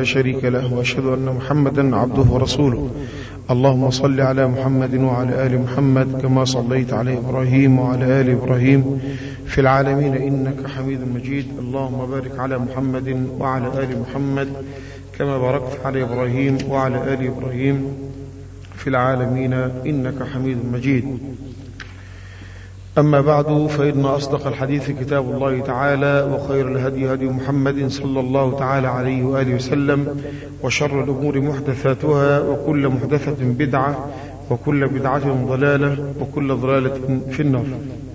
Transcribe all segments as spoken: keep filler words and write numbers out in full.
لا شريك له، وأشهد أن محمدا عبده ورسوله. اللهم صل على محمد وعلى آل محمد كما صليت على إبراهيم وعلى آل إبراهيم في العالمين إنك حميد مجيد. اللهم بارك على محمد وعلى آل محمد كما باركت على إبراهيم وعلى آل إبراهيم في العالمين إنك حميد مجيد. أما بعد، فإن أصدق الحديث كتاب الله تعالى، وخير الهدي هدي محمد صلى الله تعالى عليه وآله وسلم، وشر الأمور محدثاتها، وكل محدثة بدعة، وكل بدعة ضلالة، وكل ضلالة في النار.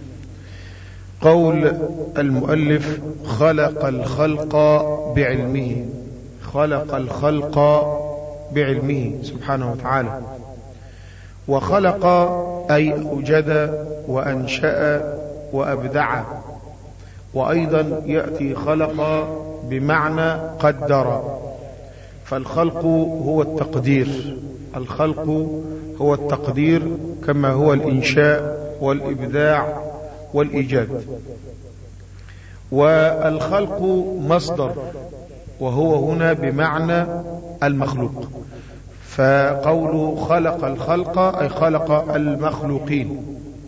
قول المؤلف: خلق الخلق بعلمه. خلق الخلق بعلمه سبحانه وتعالى. وخلق أي أوجد وأنشأ وأبدع، وأيضا يأتي خلق بمعنى قدر. فالخلق هو التقدير، الخلق هو التقدير كما هو الإنشاء والإبداع والإيجاد. والخلق مصدر، وهو هنا بمعنى المخلوق. فقول خلق الخلق أي خلق المخلوقين.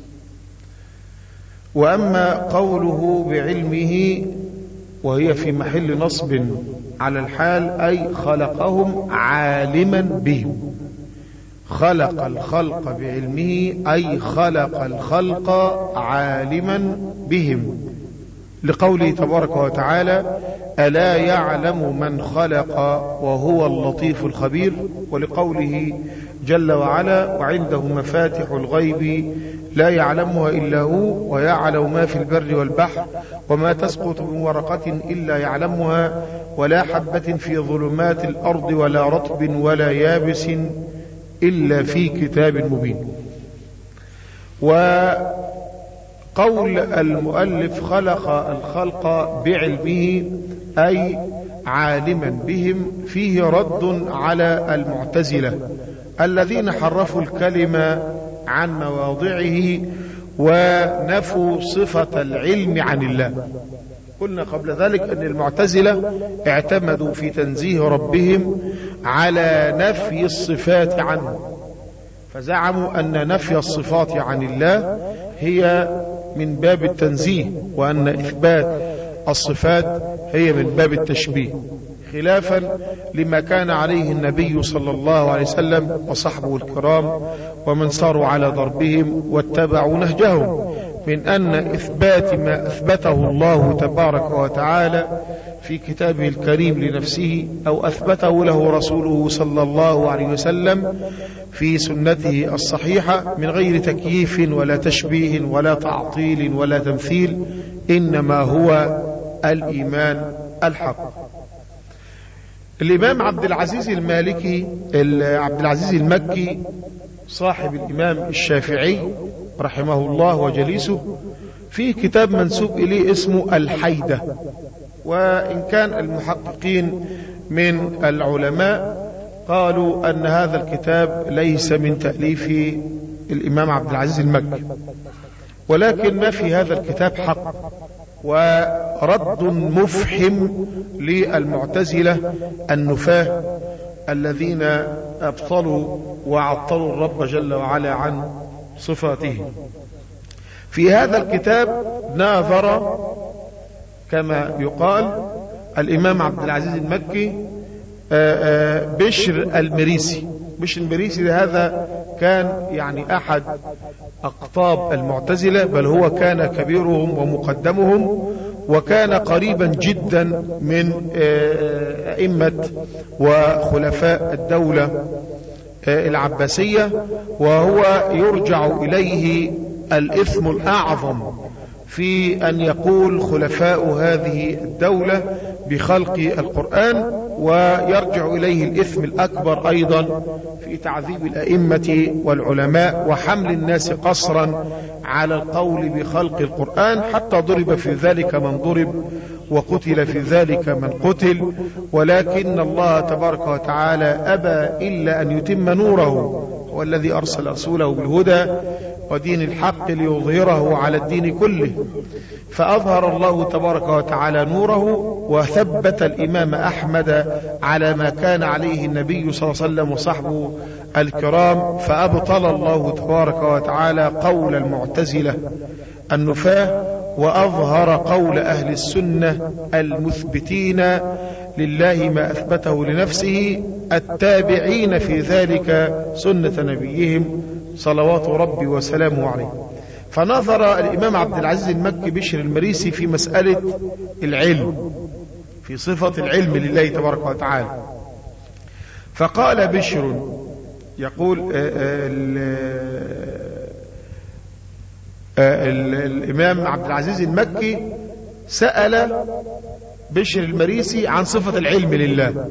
وأما قوله بعلمه وهي في محل نصب على الحال، أي خلقهم عالما بهم. خلق الخلق بعلمه أي خلق الخلق عالما بهم، لقوله تبارك وتعالى: ألا يعلم من خلق وهو اللطيف الخبير. ولقوله جل وعلا: وعنده مفاتح الغيب لا يعلمها إلا هو ويعلم ما في البر والبحر وما تسقط من ورقة إلا يعلمها ولا حبة في ظلمات الأرض ولا رطب ولا يابس إلا في كتاب مبين. وقول المؤلف خلق الخلق بعلمه أي عالما بهم فيه رد على المعتزلة الذين حرفوا الكلمة عن مواضعه ونفوا صفة العلم عن الله. قلنا قبل ذلك أن المعتزلة اعتمدوا في تنزيه ربهم على نفي الصفات عنه، فزعموا أن نفي الصفات عن الله هي من باب التنزيه، وأن إثبات الصفات هي من باب التشبيه، خلافا لما كان عليه النبي صلى الله عليه وسلم وصحبه الكرام ومن ساروا على ضربهم واتبعوا نهجهم، من أن إثبات ما أثبته الله تبارك وتعالى في كتابه الكريم لنفسه أو أثبته له رسوله صلى الله عليه وسلم في سنته الصحيحة من غير تكييف ولا تشبيه ولا تعطيل ولا تمثيل، إنما هو الإيمان الحق. الإمام عبد العزيز المالكي عبد العزيز المكي صاحب الإمام الشافعي رحمه الله وجليسه في كتاب منسوب إليه اسمه الحيدة. وإن كان المحققين من العلماء قالوا أن هذا الكتاب ليس من تأليف الإمام عبد العزيز المكي، ولكن ما في هذا الكتاب حق ورد مفحم للمعتزلة النفاة الذين أبطلوا وعطلوا الرب جل وعلا عن صفاته. في هذا الكتاب ناظر كما يقال الإمام عبد العزيز المكي بشر المريسي. بشر المريسي هذا كان يعني أحد أقطاب المعتزلة، بل هو كان كبيرهم ومقدمهم، وكان قريبا جدا من أئمة وخلفاء الدولة العباسية، وهو يرجع إليه الإثم الأعظم في أن يقول خلفاء هذه الدولة بخلق القرآن، ويرجع إليه الإثم الأكبر أيضا في تعذيب الأئمة والعلماء وحمل الناس قصرا على القول بخلق القرآن، حتى ضرب في ذلك من ضرب وقتل في ذلك من قتل. ولكن الله تبارك وتعالى أبى إلا أن يتم نوره، هو الذي أرسل رسوله بالهدى ودين الحق ليظهره على الدين كله، فأظهر الله تبارك وتعالى نوره وثبت الإمام أحمد على ما كان عليه النبي صلى الله عليه وسلم وصحبه الكرام، فأبطل الله تبارك وتعالى قول المعتزلة النفاة وأظهر قول أهل السنة المثبتين لله ما أثبته لنفسه التابعين في ذلك سنة نبيهم صلوات ربي وسلامه عليه. فنظر الإمام عبد العزيز المكي بشر المريسي في مسألة العلم، في صفة العلم لله تبارك وتعالى، فقال بشر يقول آآ آآ ال الإمام عبد العزيز المكي سأل بشر المريسي عن صفة العلم لله،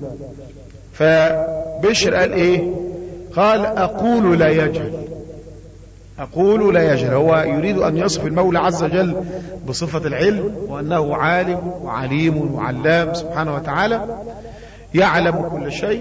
فبشر قال إيه؟ قال أقول لا يجهل، أقول لا يجهل. هو يريد أن يصف المولى عز وجل بصفة العلم، وأنه عالم وعليم وعلام سبحانه وتعالى يعلم كل شيء.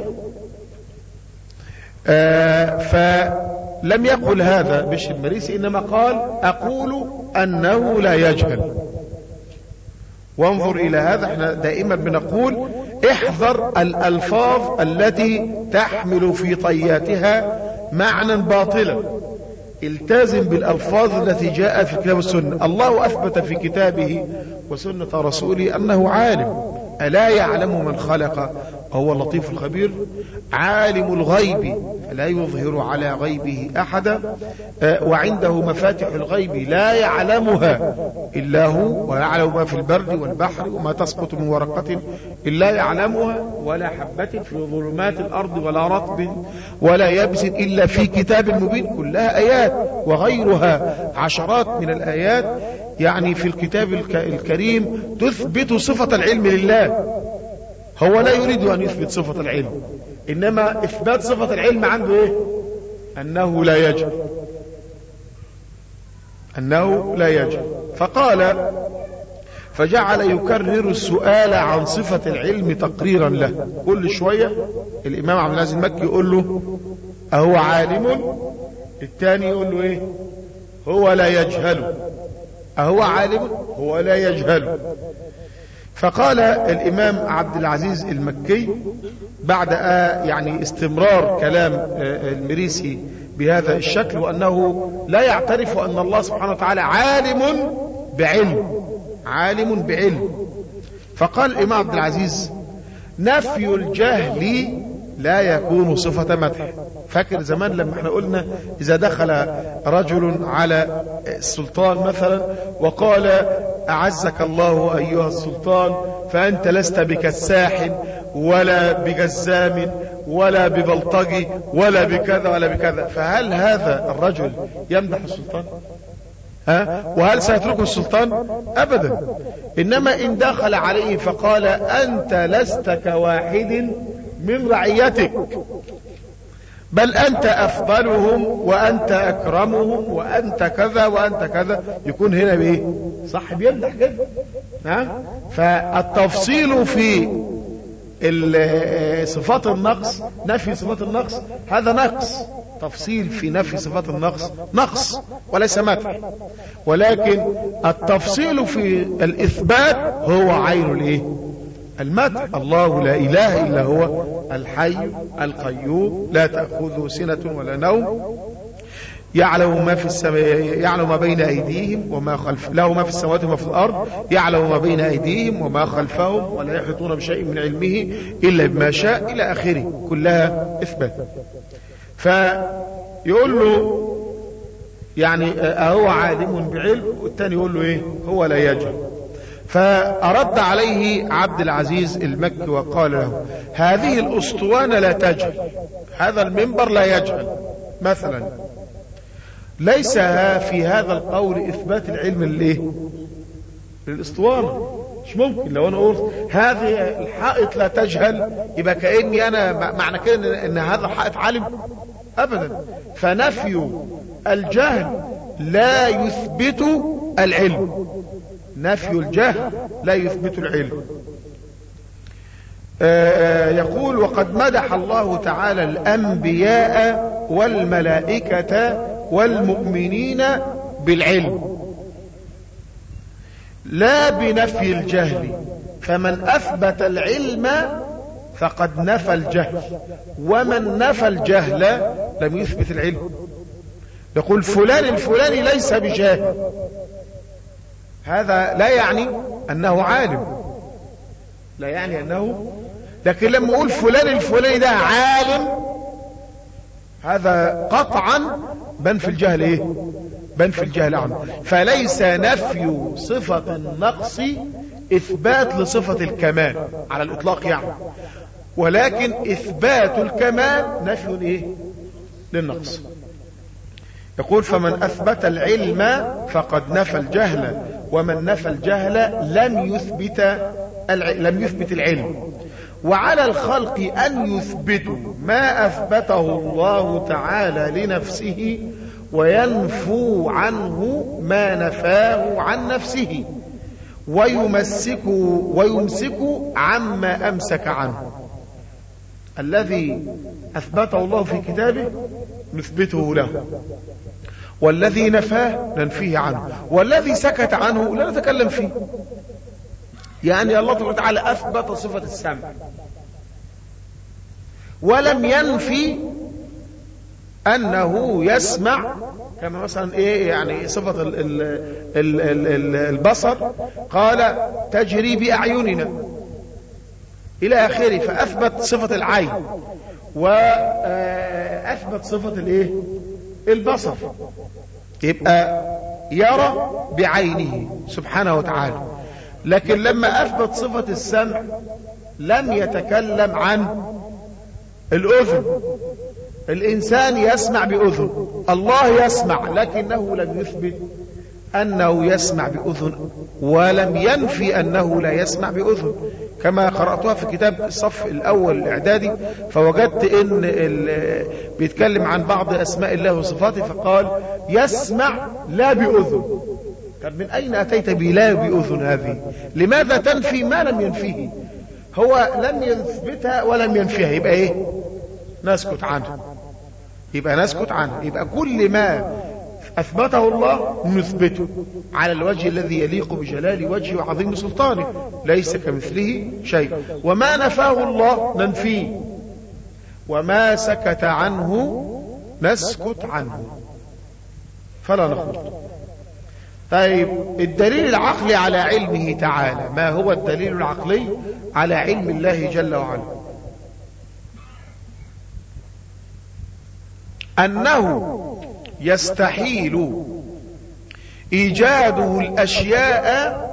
آه فلم يقل هذا بشر المريسي، إنما قال أقول أنه لا يجهل. وانظر إلى هذا، احنا دائما بنقول احذر الألفاظ التي تحمل في طياتها معنى باطلا، التزم بالألفاظ التي جاء في الكتاب والسنة. الله أثبت في كتابه وسنة رسوله أنه عالم، ألا يعلم من خلق وهو اللطيف الخبير؟ عالم الغيب لا يظهر على غيبه أحدا، وعنده مفاتح الغيب لا يعلمها إلا هو، ويعلم ما في البر والبحر وما تسقط من ورقة إلا يعلمها، ولا حبة في ظلمات الأرض ولا رطب ولا يابس إلا في كتاب مبين. كلها آيات، وغيرها عشرات من الآيات يعني في الكتاب الكريم تثبت صفة العلم لله. هو لا يريد أن يثبت صفة العلم، إنما إثبات صفة العلم عنده إيه؟ أنه لا يجهل، أنه لا يجهل. فقال فجعل يكرر السؤال عن صفة العلم تقريرا له. كل شوية الإمام عبد العزيز المكي يقول له أهو عالم؟ الثاني يقول له إيه؟ هو لا يجهل. أهو عالم؟ هو لا يجهل. فقال الإمام عبد العزيز المكي بعد يعني استمرار كلام المريسي بهذا الشكل، وأنه لا يعترف أن الله سبحانه وتعالى عالم بعلم، عالم بعلم. فقال الإمام عبد العزيز نفي الجهل لا يكون صفة مدح. فاكر زمان لما احنا قلنا إذا دخل رجل على السلطان مثلا وقال أعزك الله أيها السلطان فأنت لست بكساح ولا بجزام ولا ببلطجي ولا بكذا ولا بكذا، فهل هذا الرجل يمدح السلطان؟ ها؟ وهل سيتركه السلطان؟ أبدا. إنما إن دخل عليه فقال أنت لست كواحد من رعيتك، بل أنت أفضلهم وأنت أكرمهم وأنت كذا وأنت كذا، يكون هنا بإيه؟ صح، بيمدح جدا. ها؟ فالتفصيل في صفات النقص، نفي صفات النقص، هذا نقص. تفصيل في نفي صفات النقص نقص وليس مدح، ولكن التفصيل في الإثبات هو عين الإيه؟ المدح. الله لا إله إلا هو الحي القيوم لا تأخذه سنة ولا نوم، يعلم ما في السماء، يعلم ما بين أيديهم وما خلف، له ما في السماوات وما في الأرض، يعلم ما بين أيديهم وما خلفهم ولا يحيطون بشيء من علمه إلا بما شاء إلى آخره، كلها إثبات. فيقول له يعني أهو عالم بعلم، والثاني يقول له إيه؟ هو لا يجهل. فأرد عليه عبد العزيز المكي وقال له هذه الأسطوانة لا تجهل، هذا المنبر لا يجهل مثلا. ليس في هذا القول إثبات العلم للإيه؟ للأسطوانة. مش ممكن لو أنا قلت هذه الحائط لا تجهل يبقى كأني أنا معنى كده إن هذا الحائط عالم؟ أبدا. فنفي الجهل لا يثبت العلم، نفي الجهل لا يثبت العلم. آه يقول وقد مدح الله تعالى الأنبياء والملائكة والمؤمنين بالعلم لا بنفي الجهل، فمن أثبت العلم فقد نفى الجهل، ومن نفى الجهل لم يثبت العلم. يقول فلان الفلاني ليس بجاهل، هذا لا يعني أنه عالم، لا يعني أنه، لكن لما أقول فلان الفلاني ده عالم، هذا قطعا بنفي الجهل ايه؟ بنفي الجهل عنه. فليس نفي صفة النقص إثبات لصفة الكمال على الإطلاق يعني، ولكن إثبات الكمال نفي ايه؟ للنقص. يقول فمن أثبت العلم فقد نفى الجهل، ومن نفى الجهل لم يثبت لم يثبت العلم. وعلى الخلق أن يثبتوا ما أثبته الله تعالى لنفسه، وينفوا عنه ما نفاه عن نفسه، ويمسكوا ويمسكوا عما أمسك عنه. الذي أثبته الله في كتابه نثبته له، والذي نفاه ننفيه عنه، والذي سكت عنه لا نتكلم فيه. يعني الله تبارك وتعالى أثبت صفة السمع ولم ينفي أنه يسمع، كما مثلا إيه يعني صفة ال ال ال ال ال البصر، قال تجري بأعيننا إلى آخره، فأثبت صفة العين وأثبت صفة الإيه؟ البصر. يبقى يرى بعينه سبحانه وتعالى. لكن لما أثبت صفة السمع لم يتكلم عن الأذن. الإنسان يسمع بأذن، الله يسمع، لكنه لم يثبت أنه يسمع بأذن، ولم ينفي أنه لا يسمع بأذن. كما قرأتها في كتاب الصف الأول الإعدادي، فوجدت إن بيتكلم عن بعض أسماء الله وصفاته، فقال يسمع لا بأذن. طب من أين أتيت بلا بأذن هذه؟ لماذا تنفي ما لم ينفيه؟ هو لم يثبتها ولم ينفيها، يبقى إيه؟ نسكت عنه. يبقى نسكت عنه. يبقى كل ما أثبته الله نثبته على الوجه الذي يليق بجلال وجهه وعظيم سلطانه، ليس كمثله شيء. وما نفاه الله ننفيه، وما سكت عنه نسكت عنه، فلا نخوض. طيب الدليل العقلي على علمه تعالى، ما هو الدليل العقلي على علم الله جل وعلا؟ أنه يستحيل إيجاده الأشياء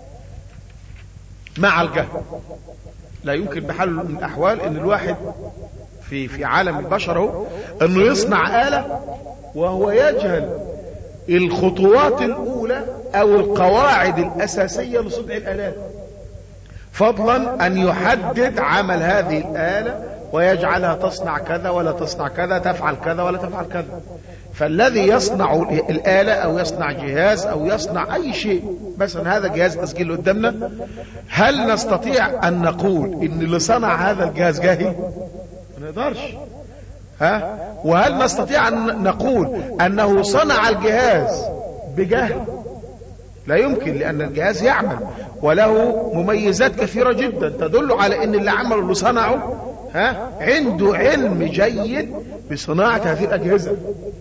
مع الجهل. لا يمكن بحال من الأحوال أن الواحد في في عالم البشر هو أنه يصنع آلة وهو يجهل الخطوات الأولى أو القواعد الأساسية لصنع الآلات، فضلا أن يحدد عمل هذه الآلة ويجعلها تصنع كذا ولا تصنع كذا، تفعل كذا ولا تفعل كذا. فالذي يصنع الآلة أو يصنع جهاز أو يصنع أي شيء، مثلا هذا جهاز تسجيل قدامنا، هل نستطيع أن نقول إن اللي صنع هذا الجهاز جاهل؟ ما نقدرش. ها؟ وهل نستطيع أن نقول أنه صنع الجهاز بجهل؟ لا يمكن، لأن الجهاز يعمل وله مميزات كثيرة جدا تدل على أن اللي عمله اللي صنعه ها عنده علم جيد بصناعة هذه الأجهزة،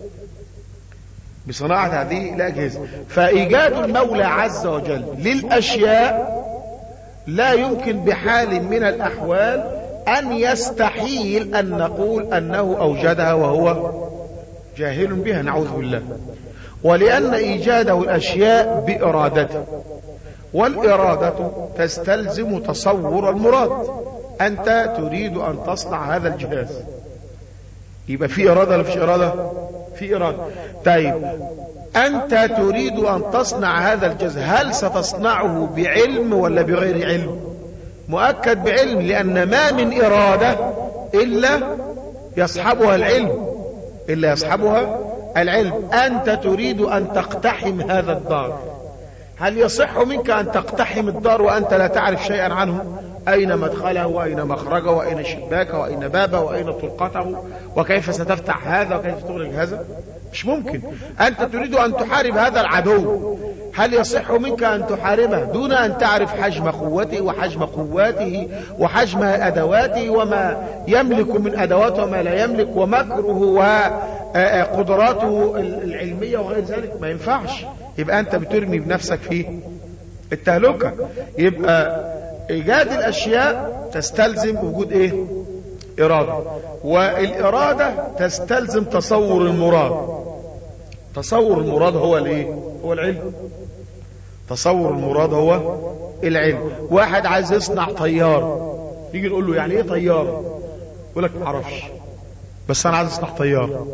بصناعة هذه الأجهزة. فإيجاد المولى عز وجل للأشياء لا يمكن بحال من الأحوال أن يستحيل أن نقول أنه أوجدها وهو جاهل بها، نعوذ بالله. ولأن إيجاده الأشياء بإرادته، والإرادة تستلزم تصور المراد. أنت تريد أن تصنع هذا الجهاز، يبقى في إرادة ولا فيش إرادة؟ في إرادة. طيب أنت تريد أن تصنع هذا الجهاز، هل ستصنعه بعلم ولا بغير علم؟ مؤكد بعلم، لأن ما من إرادة إلا يصحبها العلم، إلا يصحبها العلم. أنت تريد أن تقتحم هذا الدار، هل يصح منك أن تقتحم الدار وأنت لا تعرف شيئا عنه؟ أين مدخله وأين مخرجه وأين شباكه وأين بابه وأين طرقته وكيف ستفتح هذا وكيف تغلق هذا؟ مش ممكن. أنت تريد أن تحارب هذا العدو، هل يصح منك أن تحاربه دون أن تعرف حجم قوته وحجم قواته وحجم أدواته وما يملك من أدوات وما لا يملك ومكره وقدراته العلمية وغير ذلك؟ ما ينفعش. يبقى أنت بترمي بنفسك في التهلكة. يبقى إيجاد الأشياء تستلزم وجود إيه؟ إرادة، والإرادة تستلزم تصور المراد. تصور المراد هو الإيه؟ هو العلم. تصور المراد هو العلم. واحد عايز يصنع طيارة، يجي نقول له يعني إيه طيارة؟ يقول لك ما اعرفش، بس أنا عايز أصنع طيارة.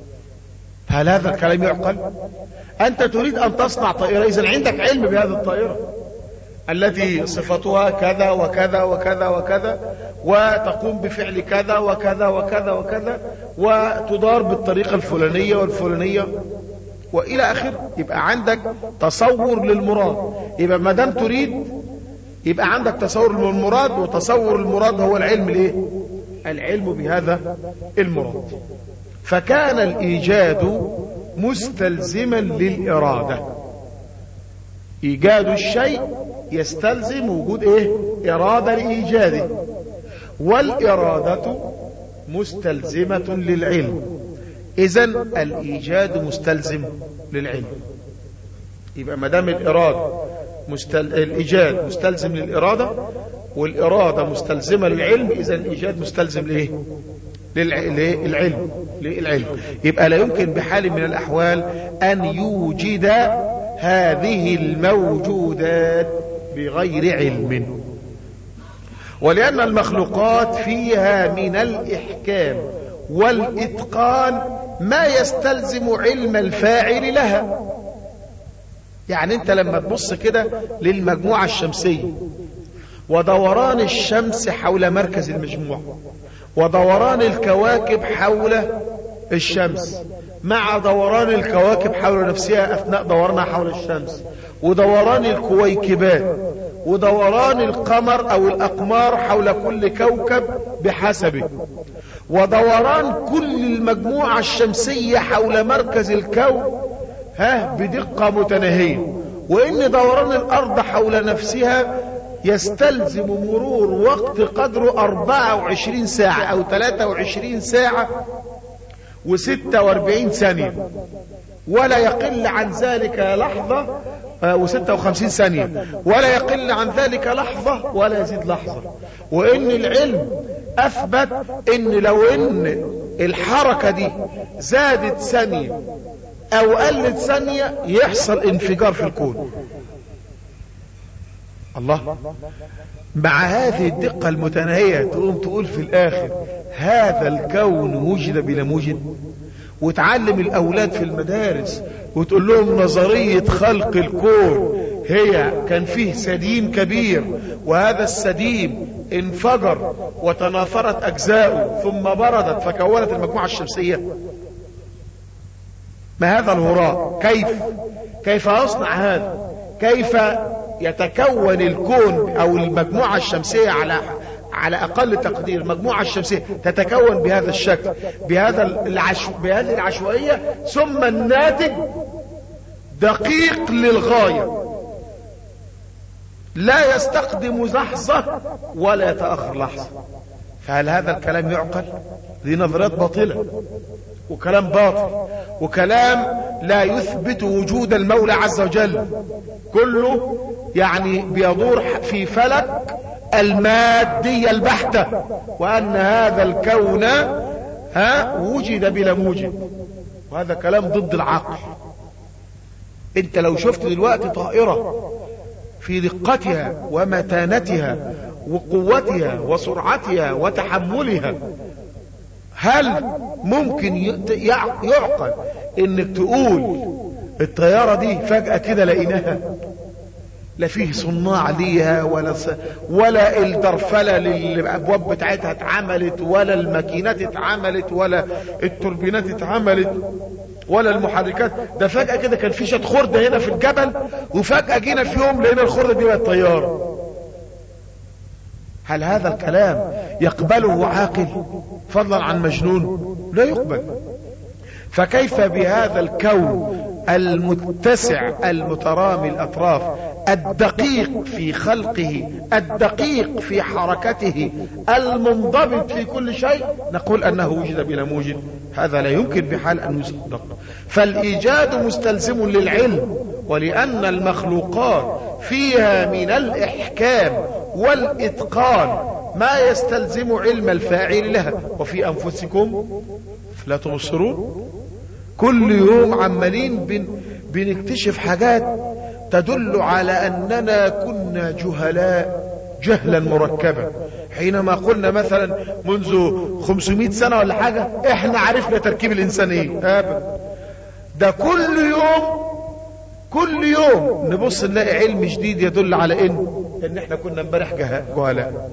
هل هذا الكلام يعقل؟ أنت تريد أن تصنع طائرة، إذن عندك علم بهذه الطائرة التي صفتها كذا وكذا وكذا وكذا، وتقوم بفعل كذا وكذا وكذا وكذا، وتدار بالطريقة الفلانية والفلانية وإلى آخره. يبقى عندك تصور للمراد. يبقى ما دام تريد يبقى عندك تصور للمراد، وتصور المراد هو العلم ليه؟ العلم بهذا المراد. فكان الإيجاد مستلزما للإرادة. إيجاد الشيء يستلزم وجود إيه؟ إرادة لإيجاده، والإرادة مستلزمة للعلم. إذن الإيجاد مستلزم للعلم. يبقى ما دام الإرادة مستل... الإيجاد مستلزم للإرادة، والإرادة مستلزمة للعلم، إذن الإيجاد مستلزم لإيه؟ للعلم. للعلم. يبقى لا يمكن بحال من الأحوال أن يوجد هذه الموجودات بغير علم. ولأن المخلوقات فيها من الإحكام والإتقان ما يستلزم علم الفاعل لها. يعني أنت لما تبص كده للمجموعة الشمسية ودوران الشمس حول مركز المجموعة، ودوران الكواكب حول الشمس، مع دوران الكواكب حول نفسها أثناء دورانها حول الشمس، ودوران الكويكبات، ودوران القمر أو الأقمار حول كل كوكب بحسبه، ودوران كل المجموعة الشمسية حول مركز الكون ها بدقة متناهية، وإن دوران الأرض حول نفسها يستلزم مرور وقت قدره أربعة وعشرين ساعة أو ثلاثة وعشرين ساعة وستة واربعين ثانية، ولا يقل عن ذلك لحظة، وستة وخمسين ثانية، ولا يقل عن ذلك لحظة ولا يزيد لحظة. وإن العلم أثبت إن لو إن الحركة دي زادت ثانية أو قلت ثانية يحصل انفجار في الكون. الله، مع هذه الدقة المتناهية تقوم تقول في الآخر هذا الكون وجد بلا موجد؟ وتعلم الأولاد في المدارس وتقول لهم نظرية خلق الكون هي كان فيه سديم كبير، وهذا السديم انفجر وتناثرت أجزاؤه ثم بردت فكونت المجموعة الشمسية. ما هذا الهراء؟ كيف كيف يصنع هذا؟ كيف يتكون الكون أو المجموعة الشمسية على على أقل تقدير المجموعة الشمسية تتكون بهذا الشكل، بهذا العشو... بهذه العشوائية، ثم الناتج دقيق للغاية لا يستقدم لحظة ولا يتأخر لحظة. فهل هذا الكلام يعقل؟ دي نظريات باطلة وكلام باطل وكلام لا يثبت وجود المولى عز وجل، كله يعني بيدور في فلك المادية البحتة، وأن هذا الكون ها وجد بلا موجد، وهذا كلام ضد العقل. انت لو شفت دلوقتي طائرة في دقتها ومتانتها وقوتها وسرعتها وتحملها، هل ممكن يعقل انك تقول الطيارة دي فجأة كده لقيناها؟ لا فيه صناع ليها ولا س... ولا الدرفلة للأبواب بتاعتها اتعملت، ولا الماكينات اتعملت، ولا التوربينات اتعملت، ولا المحركات. ده فجأة كده كان في شوية خردة هنا في الجبل، وفجأة جينا في يوم لقينا الخردة دي بقت طيارة. هل هذا الكلام يقبله عاقل فضلا عن مجنون؟ لا يقبل. فكيف بهذا الكون المتسع المترامي الأطراف الدقيق في خلقه الدقيق في حركته المنضبط في كل شيء نقول أنه وجد بلا موجد؟ هذا لا يمكن بحال أن يصدق. فالإيجاد مستلزم للعلم، ولأن المخلوقات فيها من الإحكام والإتقان ما يستلزم علم الفاعل لها. وفي أنفسكم لا تبصرون؟ كل يوم عمالين بن بنكتشف حاجات تدل على أننا كنا جهلاء جهلا مركبا. حينما قلنا مثلا منذ خمسمائة سنة ولا حاجة احنا عرفنا تركيب الإنسان ايه، ابدا. ده كل يوم كل يوم نبص نلاقي علم جديد يدل على ان ان احنا كنا امبارح جهلاء.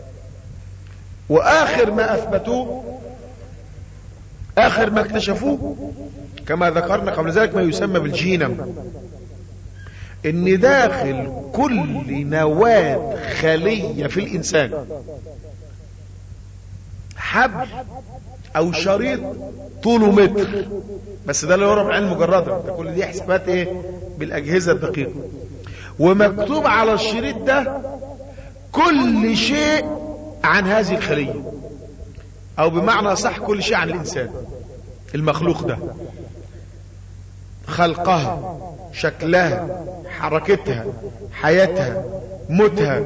واخر ما اثبتوه اخر ما اكتشفوه كما ذكرنا قبل ذلك ما يسمى بالجينم، ان داخل كل نواة خلية في الانسان حبل او شريط طوله متر، بس ده اللي هو علم مجرده، ده كل دي حسابات ايه بالاجهزة الدقيقة، ومكتوب على الشريط ده كل شيء عن هذه الخلية، او بمعنى صح كل شيء عن الانسان المخلوق ده، خلقها، شكلها، حركتها، حياتها، موتها،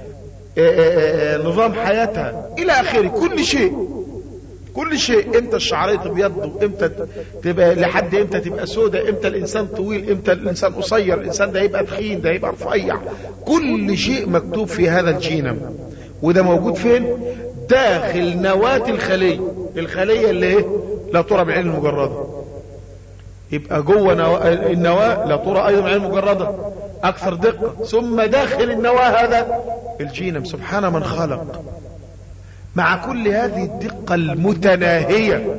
نظام حياتها الى اخره، كل شيء كل شيء. امتى الشعرية تبيض، امتى تبقى لحد امتى تبقى سودة، امتى الانسان طويل، امتى الانسان قصير، الانسان ده يبقى تخين، ده يبقى رفيع، كل شيء مكتوب في هذا الجينم. وده موجود فين؟ داخل نواة الخلية، الخلية اللي ايه لا ترى بعين المجردة. يبقى جوه النواة لا ترى ايضا بعين المجردة اكثر دقة، ثم داخل النواة هذا الجينم. سبحان من خلق. مع كل هذه الدقة المتناهية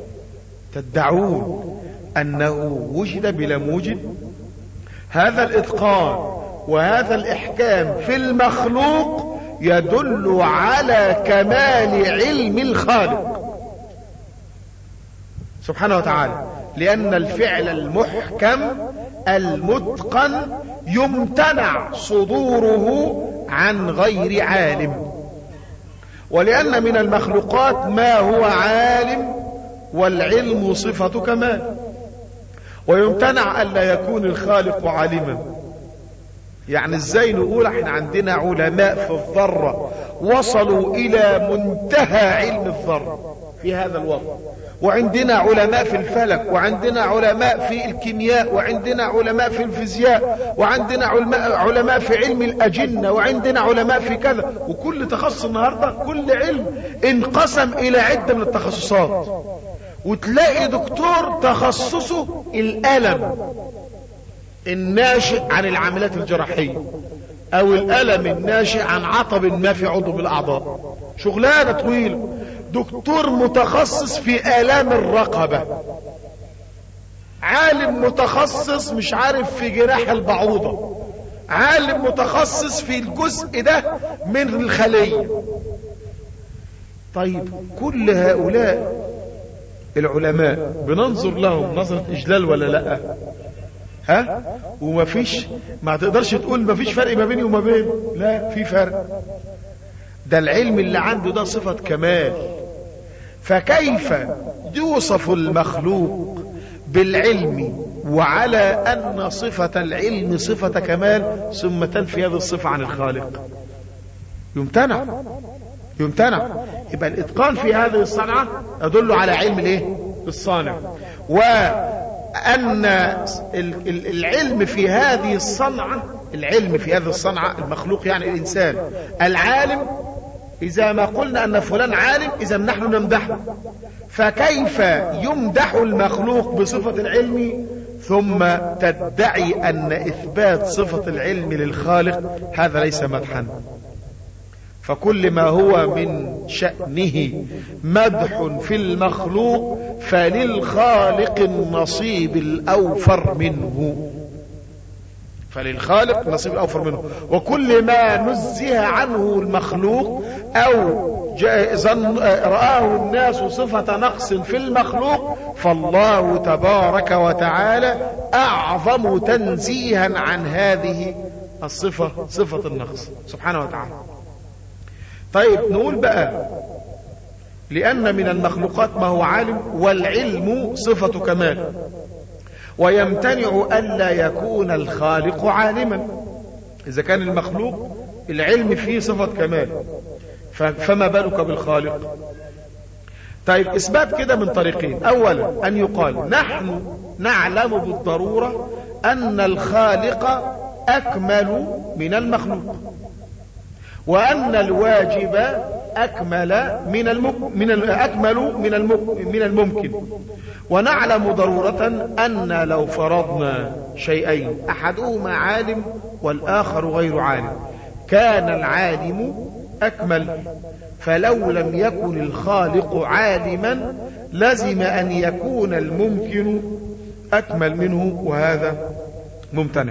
تدعون انه وجد بلا موجد. هذا الاتقان وهذا الاحكام في المخلوق يدل على كمال علم الخالق سبحانه وتعالى، لأن الفعل المحكم المتقن يمتنع صدوره عن غير عالم، ولأن من المخلوقات ما هو عالم والعلم صفة كمال، ويمتنع ألا يكون الخالق عالما. يعني ازاي نقول احنا عندنا علماء في الذرة وصلوا الى منتهى علم الذرة في هذا الوقت، وعندنا علماء في الفلك، وعندنا علماء في الكيمياء، وعندنا علماء في الفيزياء، وعندنا علماء, علماء في علم الأجنة، وعندنا علماء في كذا، وكل تخصص النهاردة كل علم انقسم الى عدة من التخصصات. وتلاقي دكتور تخصصه الألم الناشئ عن العمليات الجراحية، او الألم الناشئ عن عطب ما في عضو بالاعضاء، شغلانة طويلة. دكتور متخصص في آلام الرقبة، عالم متخصص مش عارف في جراح البعوضة، عالم متخصص في الجزء ده من الخلية. طيب كل هؤلاء العلماء بننظر لهم نظرة إجلال ولا لا؟ ها؟ وما فيش، ما تقدرش تقول ما فيش فرق ما بيني وما بين، لا في فرق. ده العلم اللي عنده ده صفة كمال. فكيف يوصف المخلوق بالعلم وعلى أن صفة العلم صفة كمال ثم تنفي هذه الصفة عن الخالق؟ يمتنع يمتنع. يبقى الإتقان في هذه الصنعة يدل على علم الايه الصانع، وأن العلم في هذه الصنعة العلم في هذه الصنعة المخلوق يعني الإنسان العالم. إذا ما قلنا أن فلان عالم إذا نحن نمدحه، فكيف يمدح المخلوق بصفة العلم ثم تدعي أن إثبات صفة العلم للخالق هذا ليس مدحا؟ فكل ما هو من شأنه مدح في المخلوق فللخالق النصيب الأوفر منه. فللخالق نصيب أوفر منه. وكل ما نزه عنه المخلوق أو رآه الناس صفة نقص في المخلوق فالله تبارك وتعالى أعظم تنزيها عن هذه الصفة، صفة النقص سبحانه وتعالى. طيب نقول بقى لأن من المخلوقات ما هو عالم، والعلم صفة كمال، ويمتنع ألا يكون الخالق عالما. إذا كان المخلوق العلم فيه صفة كمال فما بالك بالخالق؟ طيب إثبات كده من طريقين. أولا أن يقال نحن نعلم بالضرورة أن الخالق أكمل من المخلوق، وأن الواجب أكمل من الممكن من أكمل من الممكن من الممكن ونعلم ضرورة أن لو فرضنا شيئين أحدهما عالم والآخر غير عالم كان العالم أكمل، فلو لم يكن الخالق عالما لزم أن يكون الممكن أكمل منه، وهذا ممتنع.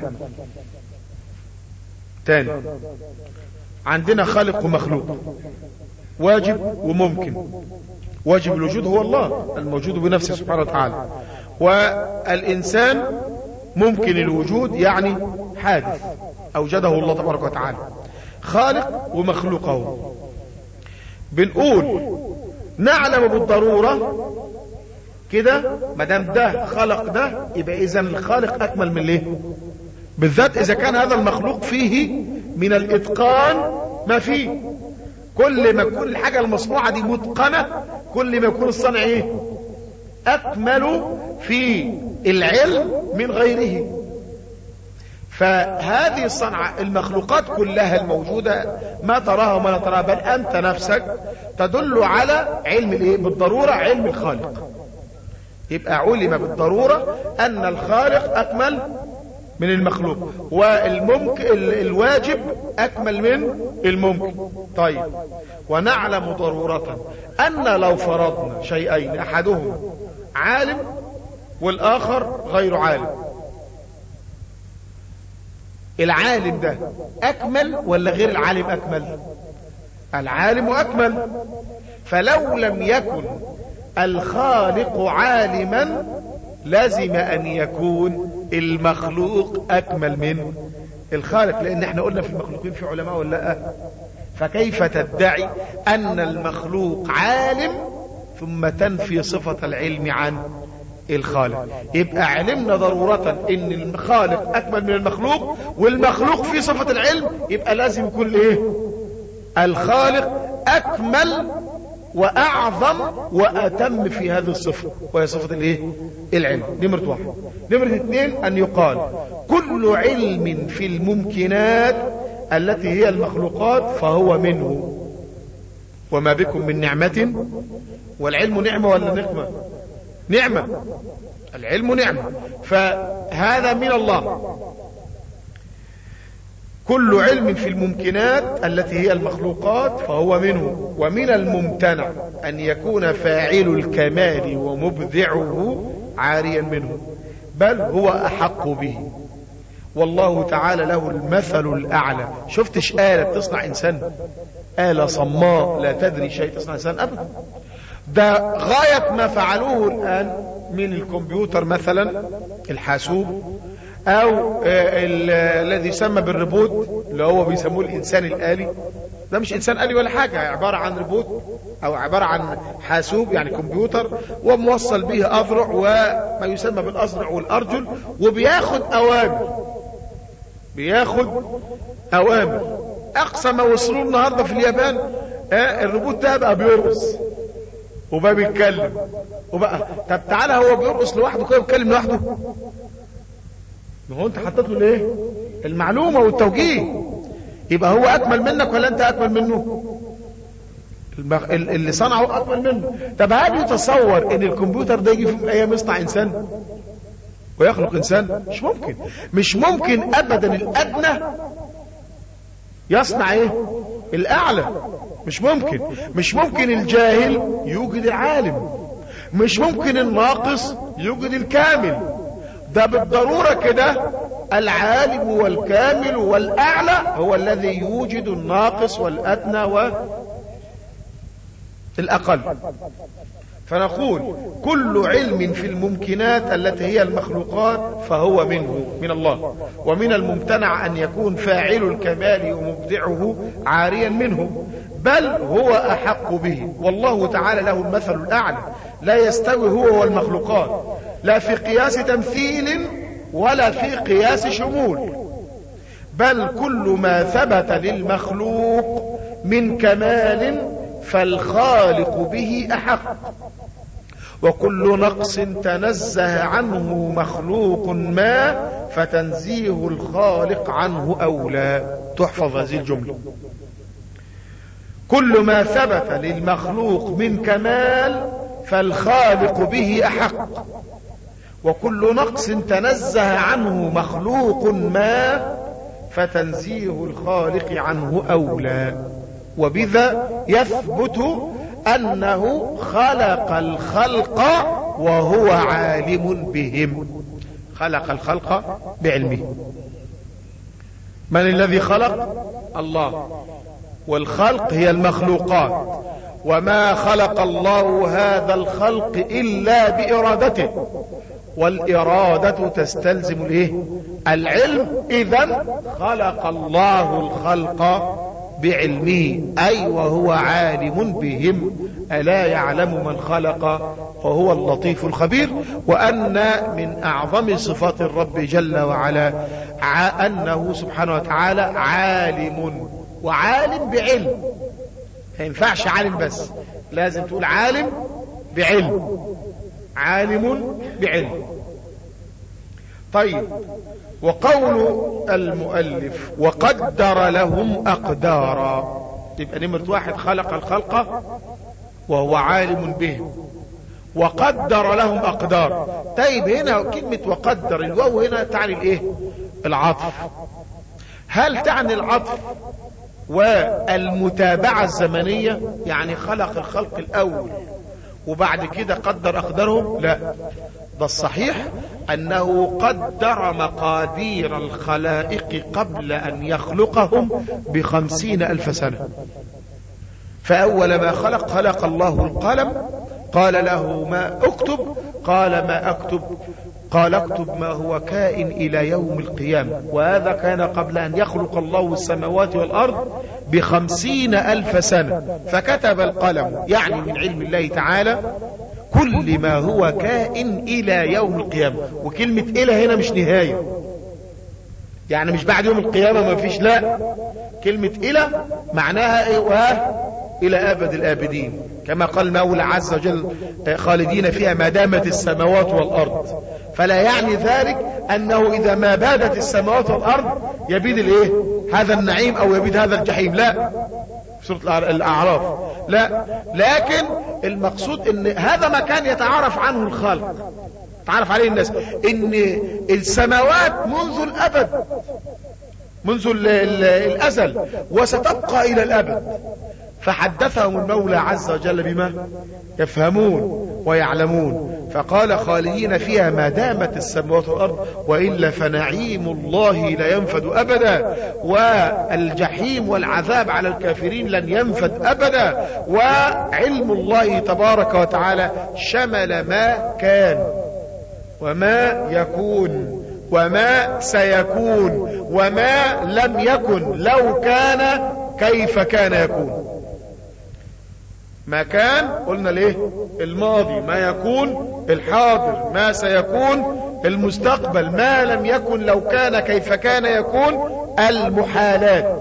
تاني، عندنا خالق ومخلوق، واجب وممكن. واجب الوجود هو الله الموجود بنفسه سبحانه وتعالى، والإنسان ممكن الوجود يعني حادث أوجده الله تبارك وتعالى. خالق ومخلوقه. بنقول نعلم بالضرورة كده ما دام ده خلق ده يبقى إذا الخالق أكمل من ليه؟ بالذات إذا كان هذا المخلوق فيه من الإتقان ما فيه. كل ما يكون الحاجة المصنوعة دي متقنة كل ما يكون الصنع ايه؟ أكمل في العلم من غيره. فهذه الصنعة المخلوقات كلها الموجودة ما تراها وما لا تراها، بل أنت نفسك تدل على علم الايه؟ بالضرورة علم الخالق. يبقى علم بالضرورة أن الخالق أكمل من المخلوق، والممكن الواجب أكمل من الممكن. طيب، ونعلم ضرورة أن لو فرضنا شيئين أحدهما عالم والآخر غير عالم، العالم ده أكمل ولا غير العالم أكمل؟ العالم أكمل. فلو لم يكن الخالق عالما لازم أن يكون المخلوق أكمل من الخالق، لأن احنا قلنا في المخلوقين في علماء ولا لا؟ فكيف تدعي أن المخلوق عالم ثم تنفي صفة العلم عن الخالق؟ يبقى علمنا ضرورة ان الخالق أكمل من المخلوق، والمخلوق في صفة العلم، يبقى لازم يكون ايه؟ الخالق أكمل وأعظم وأتم في هذه الصفة، وهي صفة الايه؟ العلم. نمرة واحد. نمرة اثنين أن يقال كل علم في الممكنات التي هي المخلوقات فهو منه، وما بكم من نعمة. والعلم نعمة ولا نقمة؟ نعمة. العلم نعمة، فهذا من الله. كل علم في الممكنات التي هي المخلوقات فهو منه، ومن الممتنع أن يكون فاعل الكمال ومبدعه عاريا منه، بل هو أحق به، والله تعالى له المثل الأعلى. شفتش آلة تصنع إنسان؟ آلة صماء لا تدري شيء تصنع إنسان أبدا. ده غاية ما فعلوه الآن من الكمبيوتر مثلا الحاسوب، او الذي يسمى بالروبوت اللي هو بيسموه الانسان الآلي. ده مش انسان آلي ولا حاجة، عبارة عن روبوت او عبارة عن حاسوب يعني كمبيوتر، وموصل به اذرع وما يسمى بالاذرع والارجل، وبياخد اوامر بياخد اوامر اقصى ما وصلوا النهارده في اليابان اه الروبوت ده بقى بيرقص وبقى بيتكلم وبقى. طب تعالى هو بيرقص لوحده كده بيتكلم لوحده؟ ما هو انت حطيت له الايه؟ المعلومه والتوجيه. يبقى هو اكمل منك ولا انت اكمل منه؟ اللي صنعه اكمل منه. طب هل يتصور ان الكمبيوتر ده يجي في الايام يصنع انسان ويخلق انسان؟ مش ممكن. مش ممكن ابدا الادنى يصنع ايه؟ الاعلى. مش ممكن. مش ممكن الجاهل يوجد العالم. مش ممكن الناقص يوجد الكامل. ده بالضرورة كده العالم والكامل والأعلى هو الذي يوجد الناقص والأدنى والأقل. فنقول كل علم في الممكنات التي هي المخلوقات فهو منه من الله، ومن الممتنع أن يكون فاعل الكمال ومبدعه عاريا منه، بل هو أحق به. والله تعالى له المثل الأعلى، لا يستوي هو والمخلوقات، لا في قياس تمثيل ولا في قياس شمول، بل كل ما ثبت للمخلوق من كمال فالخالق به أحق، وكل نقص تنزه عنه مخلوق ما فتنزيه الخالق عنه أولى. تحفظ هذه الجملة: كل ما ثبت للمخلوق من كمال فالخالق به أحق، وكل نقص تنزه عنه مخلوق ما فتنزيه الخالق عنه أولى. وبذا يثبت أنه خلق الخلق وهو عالم بهم. خلق الخلق بعلمه. من الذي خلق؟ الله. والخلق هي المخلوقات، وما خلق الله هذا الخلق إلا بإرادته، والإرادة تستلزم الايه؟ العلم. إذن خلق الله الخلق بعلمه، أي وهو عالم بهم. ألا يعلم من خلق وهو اللطيف الخبير. وأن من أعظم صفات الرب جل وعلا أنه سبحانه وتعالى عالم، وعالم بعلم. ما ينفعش عالم بس، لازم تقول عالم بعلم، عالم بعلم. طيب، وقول المؤلف وقدر لهم أقدارا، يبقى نمرة واحد خلق الخلق وهو عالم بهم، وقدر لهم أقدار. طيب، هنا كلمة وقدر الواو هنا تعني الايه؟ العطف. هل تعني العطف والمتابعة الزمنية؟ يعني خلق الخلق الأول وبعد كده قدر أقدارهم؟ لا، ده الصحيح أنه قدر مقادير الخلائق قبل أن يخلقهم بخمسين ألف سنة. فأول ما خلق خلق الله القلم، قال له ما اكتب، قال ما اكتب، قال اكتب ما هو كائن إلى يوم القيامة. وهذا كان قبل أن يخلق الله السماوات والأرض بخمسين ألف سنة. فكتب القلم، يعني من علم الله تعالى كل ما هو كائن إلى يوم القيامة. وكلمة إلى هنا مش نهاية، يعني مش بعد يوم القيامة ما فيش، لا، كلمة إلى معناها إيه؟ وها إلى أبد الآبدين، كما قال المولى عز وجل خالدين فيها ما دامت السماوات والأرض. فلا يعني ذلك أنه إذا ما بادت السماوات والأرض يبيد الإيه؟ هذا النعيم أو يبيد هذا الجحيم، لا، في سورة الأعراف، لا. لكن المقصود ان هذا ما كان يتعارف عنه الخلق، تعرف عليه الناس، ان السماوات منذ الأبد، منذ ال ال الأزل، وستبقى إلى الأبد. فحدثهم المولى عز وجل بما يفهمون ويعلمون، فقال خالدين فيها ما دامت السماوات والأرض وإلا فنعيم الله لا ينفد أبدا، والجحيم والعذاب على الكافرين لن ينفد أبدا. وعلم الله تبارك وتعالى شمل ما كان وما يكون وما سيكون وما لم يكن، لو كان كيف كان يكون. ما كان قلنا ليه؟ الماضي، ما يكون الحاضر، ما سيكون المستقبل، ما لم يكن لو كان كيف كان يكون المحالات.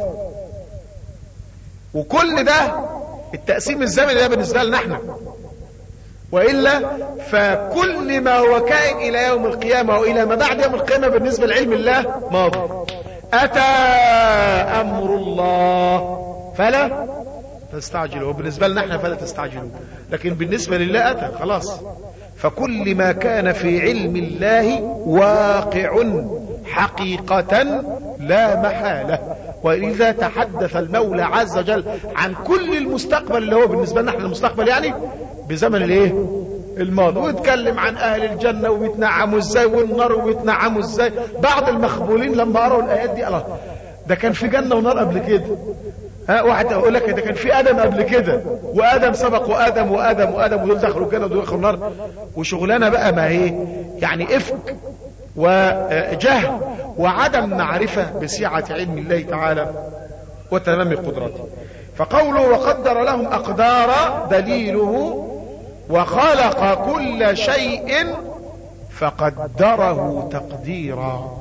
وكل ده التقسيم الزمني ده بالنسبة لنا احنا، وإلا فكل ما هو كائن إلى يوم القيامة وإلى ما بعد يوم القيامة بالنسبة لعلم الله ماضي. أتى أمر الله فلا تستعجلوا، بالنسبة لنا احنا فلا تستعجلوا، لكن بالنسبة لله أتى خلاص. فكل ما كان في علم الله واقع حقيقة لا محالة. وإذا تحدث المولى عز وجل عن كل المستقبل اللي هو بالنسبة لنا احنا المستقبل، يعني بزمن الايه؟ الماضي، ويتكلم عن اهل الجنة ويتنعموا ازاي والنار ويتنعموا ازاي. بعض المخبولين لما قرأوا الايات دي الله، ده كان في جنة ونار قبل كده. ها واحد يقول لك ده كان في ادم قبل كده، وادم سبق وادم وادم وادم ودول دخلوا الجنة ودول دخلوا النار، وشغلانة بقى ما هي يعني افك وجهل وعدم معرفة بسعة علم الله تعالى وتمام قدرته. فقوله وقدر لهم أقدار دليله وخلق كل شيء فقدره تقديرا.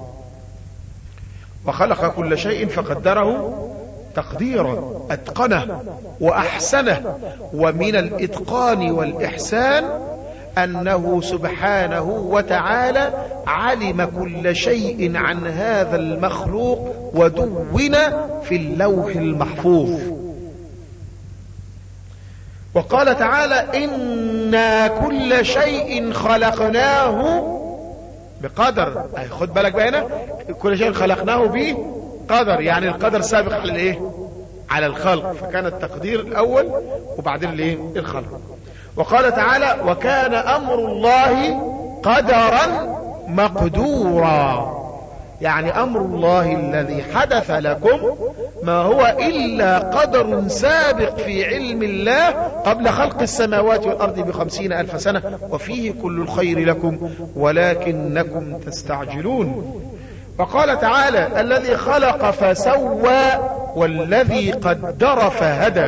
وخلق كل شيء فقدره تقديرا، أتقنه وأحسنه. ومن الإتقان والإحسان أنه سبحانه وتعالى علم كل شيء عن هذا المخلوق ودون في اللوح المحفوظ. وقال تعالى إنا كل شيء خلقناه بقدر. أي خد بالك بقى هنا، كل شيء خلقناه بقدر، يعني القدر سابق على الايه؟ على الخلق، فكان التقدير الأول وبعدين الايه؟ الخلق. وقال تعالى وكان أمر الله قدرا مقدورا، يعني أمر الله الذي حدث لكم ما هو إلا قدر سابق في علم الله قبل خلق السماوات والأرض بخمسين ألف سنة، وفيه كل الخير لكم ولكنكم تستعجلون. وقال تعالى الذي خلق فسوى والذي قدر فهدى.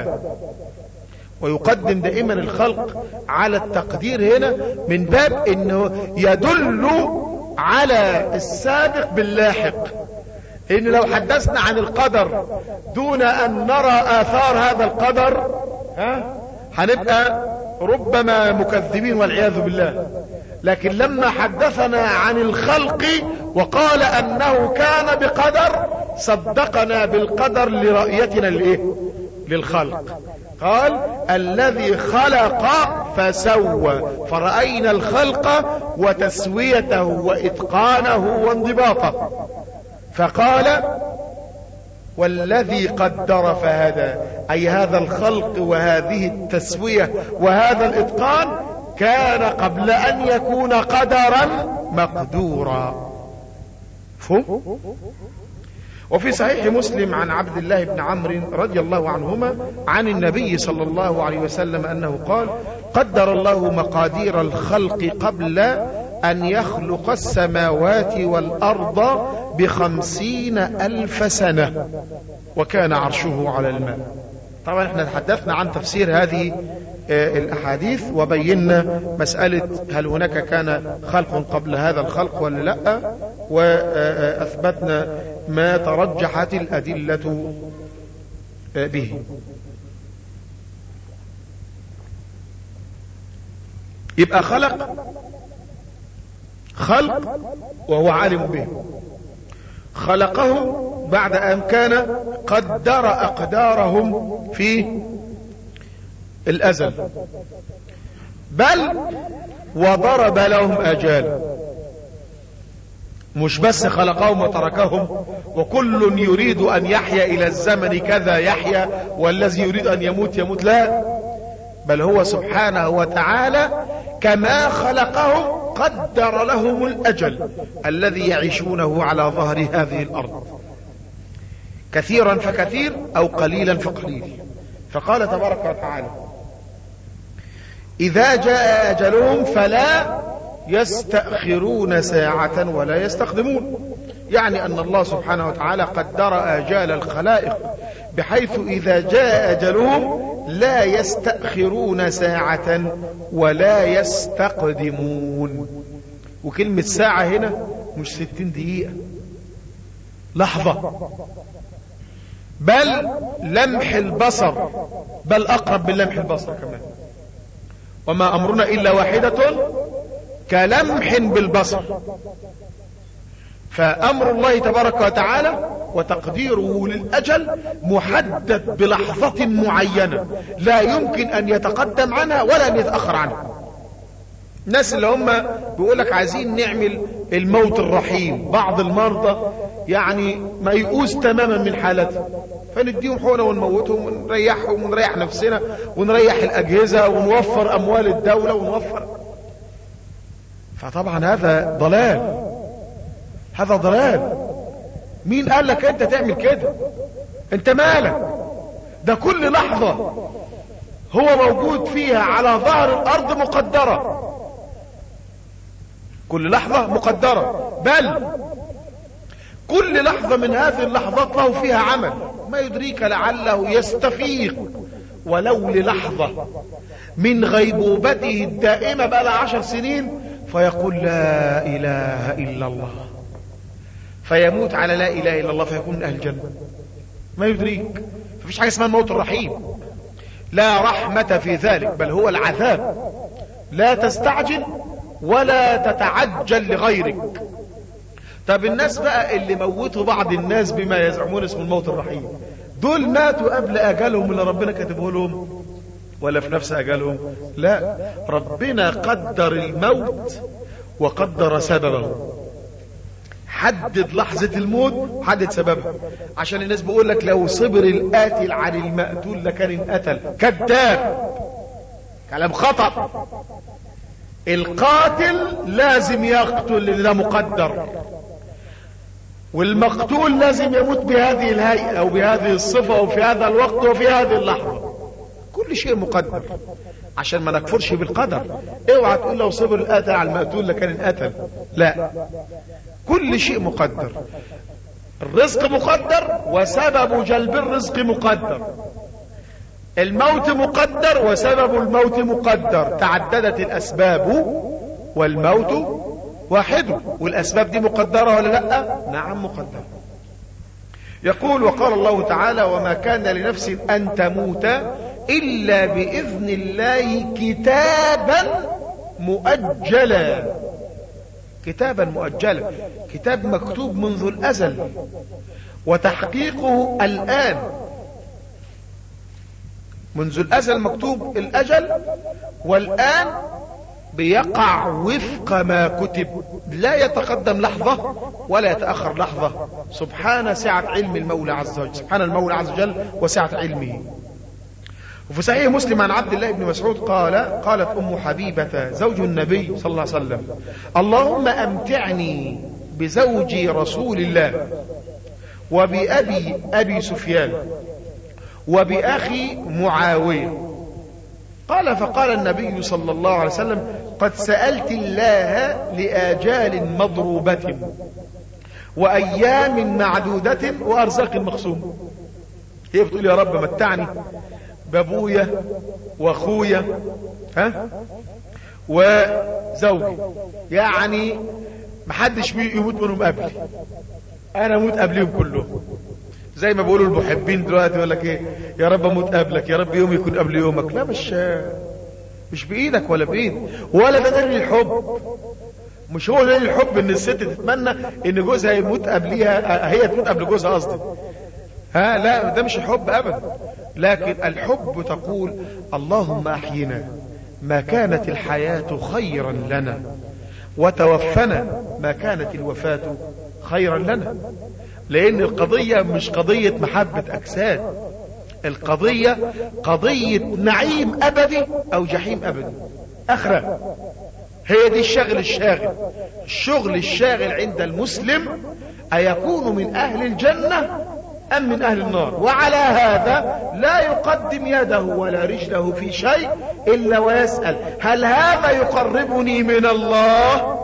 ويقدم دائما الخلق على التقدير هنا من باب انه يدل على السابق باللاحق. ان لو حدثنا عن القدر دون ان نرى اثار هذا القدر ها هنبقى ربما مكذبين والعياذ بالله. لكن لما حدثنا عن الخلق وقال انه كان بقدر صدقنا بالقدر لرؤيتنا للايه؟ للخلق. قال الذي خلق فسوى، فرأينا الخلق وتسويته وإتقانه وانضباطه. فقال والذي قدر فهدى، أي هذا الخلق وهذه التسوية وهذا الإتقان كان قبل أن يكون قدرا مقدورا. فهم؟ وفي صحيح مسلم عن عبد الله بن عمرو رضي الله عنهما عن النبي صلى الله عليه وسلم أنه قال قدر الله مقادير الخلق قبل أن يخلق السماوات والأرض بخمسين ألف سنة وكان عرشه على الماء. طبعا احنا تحدثنا عن تفسير هذه الأحاديث وبينا مسألة هل هناك كان خلق قبل هذا الخلق ولا لا، وأثبتنا ما ترجحت الأدلة به. يبقى خلق خلق وهو عالم به، خلقهم بعد أن كان قدر أقدارهم في الأزل، بل وضرب لهم أجال. مش بس خلقهم وتركهم وكل يريد أن يحيا إلى الزمن كذا يحيا والذي يريد أن يموت يموت، لا، بل هو سبحانه وتعالى كما خلقهم قدر لهم الأجل الذي يعيشونه على ظهر هذه الأرض، كثيرا فكثير أو قليلا فقليل. فقال تبارك وتعالى إذا جاء أجلهم فلا يستأخرون ساعة ولا يستقدمون، يعني أن الله سبحانه وتعالى قدر آجال الخلائق بحيث إذا جاء أجلهم لا يستأخرون ساعة ولا يستقدمون. وكلمة ساعة هنا مش ستين دقيقة، لحظة، بل لمح البصر، بل أقرب من لمح البصر كمان. وما أمرنا إلا واحدة كلمح بالبصر. فأمر الله تبارك وتعالى وتقديره للأجل محدد بلحظة معينة لا يمكن أن يتقدم عنها ولا أن يتأخر عنها. الناس اللي هم بيقولك عايزين نعمل الموت الرحيم، بعض المرضى يعني ما يؤوس تماما من حالته، فنديهم حقنة ونموتهم ونريحهم ونريح نفسنا ونريح الأجهزة ونوفر أموال الدولة ونوفر. فطبعا هذا ضلال، هذا ضلال. مين قال لك انت تعمل كده؟ انت مالك؟ ده كل لحظة هو موجود فيها على ظهر الارض مقدرة، كل لحظة مقدرة، بل كل لحظة من هذه اللحظات له فيها عمل. ما يدريك لعله يستفيق ولو للحظة من غيبوبته الدائمة بقى عشر سنين فيقول لا إله إلا الله، فيموت على لا إله إلا الله فيكون من أهل الجنة. ما يدريك. ففيش حاجة اسمها الموت الرحيم، لا رحمة في ذلك، بل هو العذاب. لا تستعجل ولا تتعجل لغيرك. طب الناس بقى اللي موتوا بعض الناس بما يزعمون اسم الموت الرحيم، دول ماتوا قبل أجلهم اللي ربنا كاتبه لهم ولا في نفس أجلهم؟ لا، ربنا قدر الموت وقدر سببه، حدد لحظة الموت وحدد سببها. عشان الناس بيقول لك لو صبر القاتل عن المقتول لكان انقتل. كذاب، كلام خطأ. القاتل لازم يقتل لأن ده مقدر، والمقتول لازم يموت بهذه الهيئة او بهذه الصفة او في هذا الوقت وفي هذه اللحظة. كل شيء مقدر عشان ما نكفرش بالقدر. اوعى تقول لو صبر القاتل على المقتول لكان انقتل، لا، كل شيء مقدر. الرزق مقدر وسبب جلب الرزق مقدر، الموت مقدر وسبب الموت مقدر. تعددت الاسباب والموت واحد، والاسباب دي مقدرة ولا لا؟ نعم مقدرة. يقول وقال الله تعالى وما كان لنفس ان تموت الا باذن الله كتابا مؤجلا. كتابا مؤجلا، كتاب مكتوب منذ الازل وتحقيقه الان. منذ الازل مكتوب الاجل، والان بيقع وفق ما كتب، لا يتقدم لحظة ولا يتأخر لحظة. سبحان سعة علم المولى عز وجل، سبحان المولى عز وجل وسعة علمه. وفي صحيح مسلم عن عبد الله بن مسعود قال قالت أم حبيبة زوج النبي صلى الله عليه وسلم اللهم أمتعني بزوجي رسول الله وبأبي أبي سفيان وبأخي معاوية. قال فقال النبي صلى الله عليه وسلم قد سألت الله لآجال مضروبة وأيام معدودة وأرزاق مقسومة. هي بتقول يا رب متعني بابويا واخويا ها وزوجي، يعني محدش يموت منهم قبلي، انا اموت قبلهم كلهم. زي ما بيقولوا المحبين دلوقتي يقول لك ايه، يا رب اموت قبلك، يا رب يوم يكون قبل يومك. لا، مش مش بايدك ولا بايدي، ولا ده دليل الحب. مش هو دليل الحب ان الست تتمنى ان جوزها يموت قبليها، هي تموت قبل جوزها قصدي، ها؟ لا، ده مش الحب ابدا. لكن الحب تقول اللهم احينا ما كانت الحياة خيرا لنا وتوفنا ما كانت الوفاة خيرا لنا. لان القضية مش قضية محبة اجساد، القضية قضية نعيم ابدي او جحيم ابدي، اخرة. هي دي الشغل الشاغل. الشغل الشاغل عند المسلم ايكون من اهل الجنة ام من اهل النار. وعلى هذا لا يقدم يده ولا رجله في شيء الا ويسأل هل هذا يقربني من الله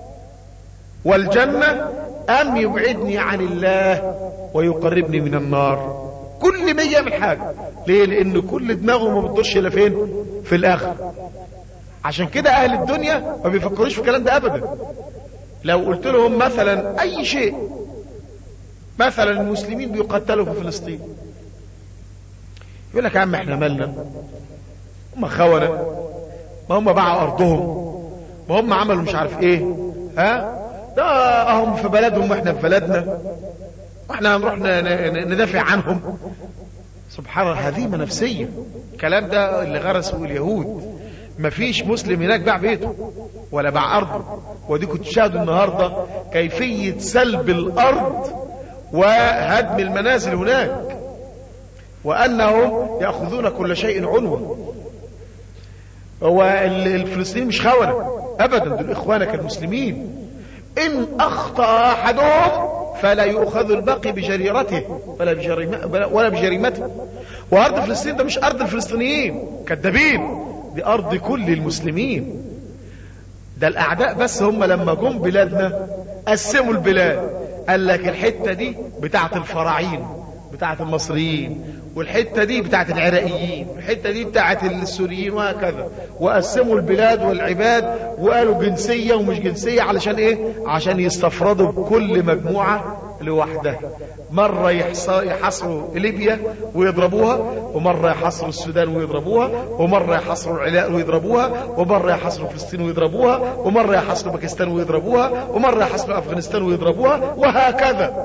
والجنة ام يبعدني عن الله ويقربني من النار. كل ما يعمل حاجة. ليه؟ لان كل دماغه ما بتدورش الا فين؟ في الاخر. عشان كده اهل الدنيا ما بيفكروش في الكلام ده ابدا. لو قلت لهم مثلا اي شيء، مثلا المسلمين بيقتلوا في فلسطين، يقول لك يا عم احنا مالنا، هم خونة، ما هم باعوا ارضهم، ما هم عملوا مش عارف ايه، ها ده اهم في بلدهم واحنا في بلدنا، واحنا هنروح ندافع عنهم. سبحان الله، هزيمة نفسية. الكلام ده اللي غرسه اليهود. مفيش مسلم هناك باع بيته ولا باع ارضه. ودي كنت تشاهدوا النهاردة كيفية سلب الارض وهدم المنازل هناك، وانهم يأخذون كل شيء عنوة. هو الفلسطينيين مش خونة ابدا، دول اخوانك المسلمين. ان اخطأ احدهم فلا يؤخذ الباقي بجريرته ولا بجريمته ولا بجريمته. وارض فلسطين ده مش ارض الفلسطينيين كذابين، دي ارض كل المسلمين. ده الاعداء بس هم لما جم بلادنا قسموا البلاد، قال لك الحتة دي بتاعت الفراعين بتاعت المصريين، والحتة دي بتاعت العراقيين، والحتة دي بتاعت السوريين، وهكذا. وقسموا البلاد والعباد وقالوا جنسية ومش جنسية. علشان ايه؟ عشان يستفردوا بكل مجموعة لوحدها. مرة يحصروا ليبيا ويضربوها، ومرة يحصروا السودان ويضربوها، ومرة يحصروا العراق ويضربوها، ومرة يحصروا فلسطين ويضربوها، ومرة يحصروا باكستان ويضربوها، ومرة يحصروا افغانستان ويضربوها، وهكذا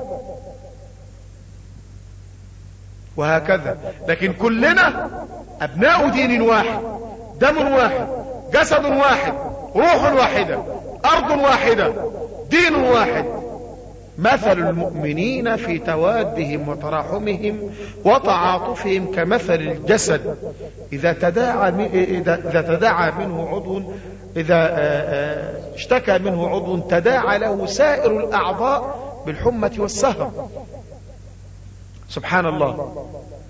وهكذا. لكن كلنا ابناء دين واحد، دم واحد، جسد واحد، روح واحدة، ارض واحدة، دين واحد. مثل المؤمنين في توادهم وتراحمهم وتعاطفهم كمثل الجسد إذا تداعى إذا تداعى منه عضو إذا اشتكى منه عضو تداعى له سائر الأعضاء بالحمى والسهر. سبحان الله.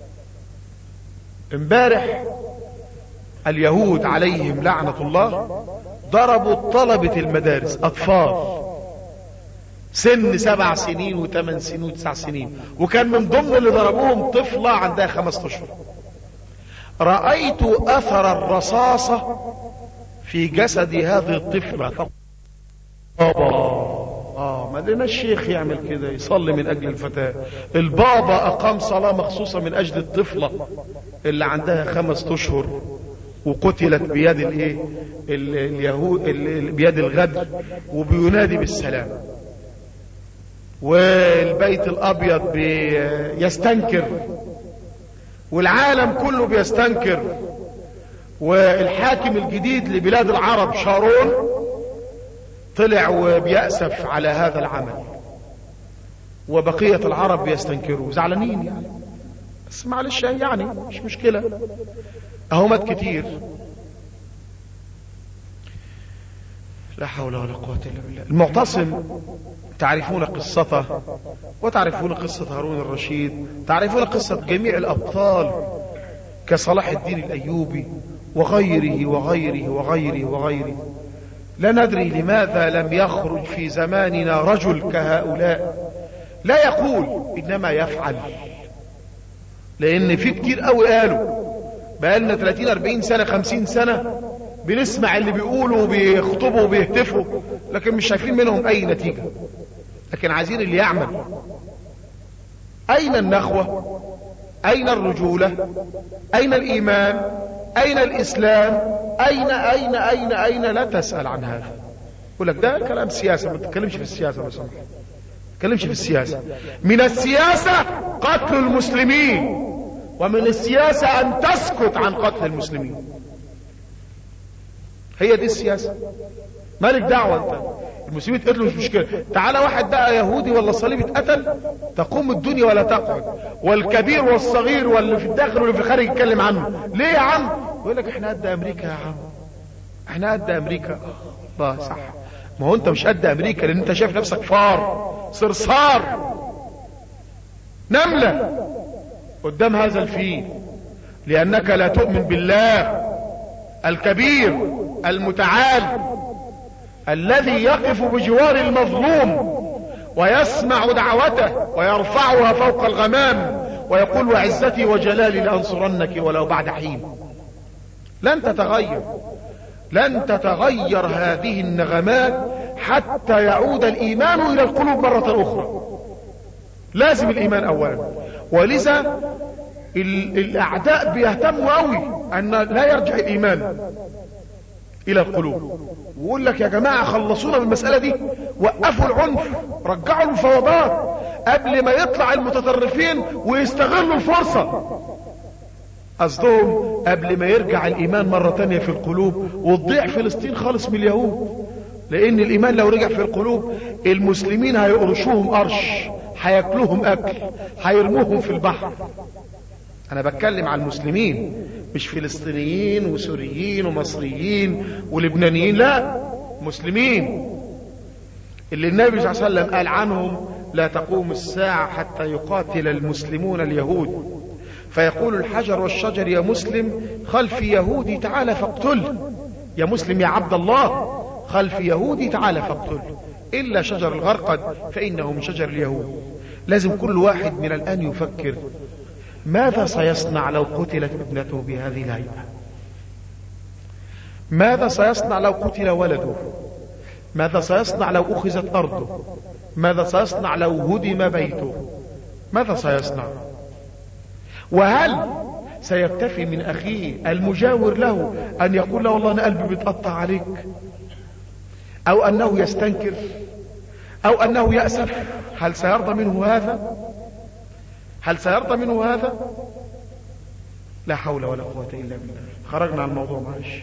امبارح اليهود عليهم لعنة الله ضربوا طلبة المدارس، أطفال سن سبع سنين وثمان سنين وتسع سنين، وكان من ضمن اللي ضربوهم طفلة عندها خمس اشهر. رأيت أثر الرصاصة في جسد هذه الطفلة. بابا آه ما لنا الشيخ يعمل كده، يصلي من أجل الفتاة. البابا أقام صلاة مخصوصة من أجل الطفلة اللي عندها خمس أشهر وقتلت بيد الايه اليهود، بيد الغدر، وبينادي بالسلام. والبيت الأبيض بيستنكر، والعالم كله بيستنكر. والحاكم الجديد لبلاد العرب شارون طلع وبيأسف على هذا العمل، وبقية العرب بيستنكروا زعلانين يعني. بس معلش يعني مش مشكلة، اهمت كتير. لا حول ولا قوة الا بالله. المعتصم تعرفون قصته، وتعرفون قصة هارون الرشيد، تعرفون قصة جميع الأبطال كصلاح الدين الأيوبي وغيره وغيره وغيره وغيره. لا ندري لماذا لم يخرج في زماننا رجل كهؤلاء لا يقول إنما يفعل. لأن في كتير قوي قالوا، بقالنا ثلاثين أربعين سنة خمسين سنة بنسمع اللي بيقولوا وبيخطبوا وبيهتفوا، لكن مش شايفين منهم أي نتيجة. لكن عايزين اللي يعمل. أين النخوة؟ أين الرجولة؟ أين الإيمان؟ أين الإسلام؟ أين أين أين أين لا تسأل عن هذا. يقول لك ده كلام سياسة، ما تتكلمش في السياسة بس، ما تتكلمش في السياسة. من السياسة قتل المسلمين، ومن السياسة أن تسكت عن قتل المسلمين. هي دي السياسة. مالك دعوة انت، المسلمين اتقتلوا مش مشكلة. تعالى واحد بقى يهودي ولا صليبي اتقتل، تقوم الدنيا ولا تقعد، والكبير والصغير واللي في الداخل واللي في الخارج يتكلم عنه. ليه يا عم؟ يقول لك احنا قد امريكا يا عم، احنا قد امريكا. الله صح. ما هو انت مش قد امريكا لان انت شايف نفسك فار صرصار نملة قدام هذا الفيل، لانك لا تؤمن بالله الكبير المتعال الذي يقف بجوار المظلوم ويسمع دعوته ويرفعها فوق الغمام ويقول وعزتي وجلالي لأنصرنك ولو بعد حين. لن تتغير، لن تتغير هذه النغمات حتى يعود الإيمان إلى القلوب مرة أخرى. لازم الإيمان أولا. ولذا الأعداء بيهتموا قوي أن لا يرجع الإيمان إلى القلوب، ويقول لك يا جماعة خلصونا من المسألة دي، وقفوا العنف، رجعوا المفاوضات قبل ما يطلع المتطرفين ويستغلوا الفرصة. قصدهم قبل ما يرجع الإيمان مرة تانية في القلوب وتضيع فلسطين خالص من اليهود. لأن الإيمان لو رجع في القلوب المسلمين هيقرشوهم قرش، هياكلوهم أكل، هيرموهم في البحر. أنا بتكلم عن المسلمين مش فلسطينيين وسوريين ومصريين ولبنانيين، لا، مسلمين اللي النبي صلى الله عليه وسلم قال عنهم لا تقوم الساعة حتى يقاتل المسلمون اليهود، فيقول الحجر والشجر يا مسلم خلفي يهودي تعالى فاقتله، يا مسلم يا عبد الله خلفي يهودي تعالى فاقتله، إلا شجر الغرقد فإنه من شجر اليهود. لازم كل واحد من الآن يفكر ماذا سيصنع لو قتلت ابنته بهذه الهيئة؟ ماذا سيصنع لو قتل ولده؟ ماذا سيصنع لو أخذت أرضه؟ ماذا سيصنع لو هدم بيته؟ ماذا سيصنع؟ وهل سيكتفي من أخيه المجاور له أن يقول له والله أنا قلبي بيتقطع عليك، أو أنه يستنكر، أو أنه يأسف؟ هل سيرضى منه هذا؟ هل سيرضى منه هذا؟ لا حول ولا قوة إلا بالله. خرجنا عن الموضوع معلش.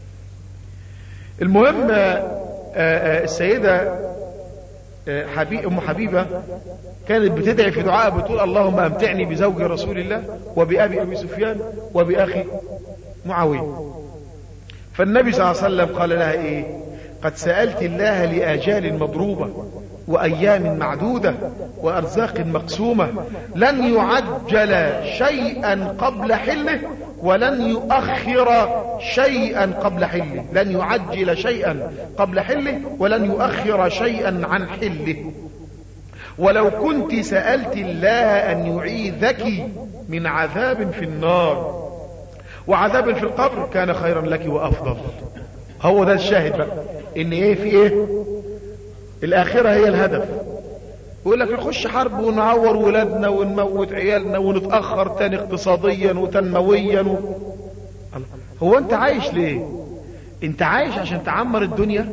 المهم السيدة حبيب أم حبيبة كانت بتدعي في دعاء بتقول اللهم أمتعني بزوج رسول الله وبأبي أبي سفيان وبأخي معاوية. فالنبي صلى الله عليه وسلم قال لها إيه؟ قد سألت الله لآجال مضروبة وأيام معدودة وأرزاق مقسومة، لن يعجل شيئا قبل حله ولن يؤخر شيئا قبل حله، لن يعجل شيئا قبل حله ولن يؤخر شيئا عن حله. ولو كنت سألت الله أن يعيذك من عذاب في النار وعذاب في القبر كان خيرا لك وأفضل. هو ده الشاهد بقى، ان ايه في ايه؟ الاخرة هي الهدف. يقول لك نخش حرب ونعور ولادنا ونموت عيالنا ونتأخر تاني اقتصاديا وتنمويا و... هو انت عايش ليه؟ انت عايش عشان تعمر الدنيا؟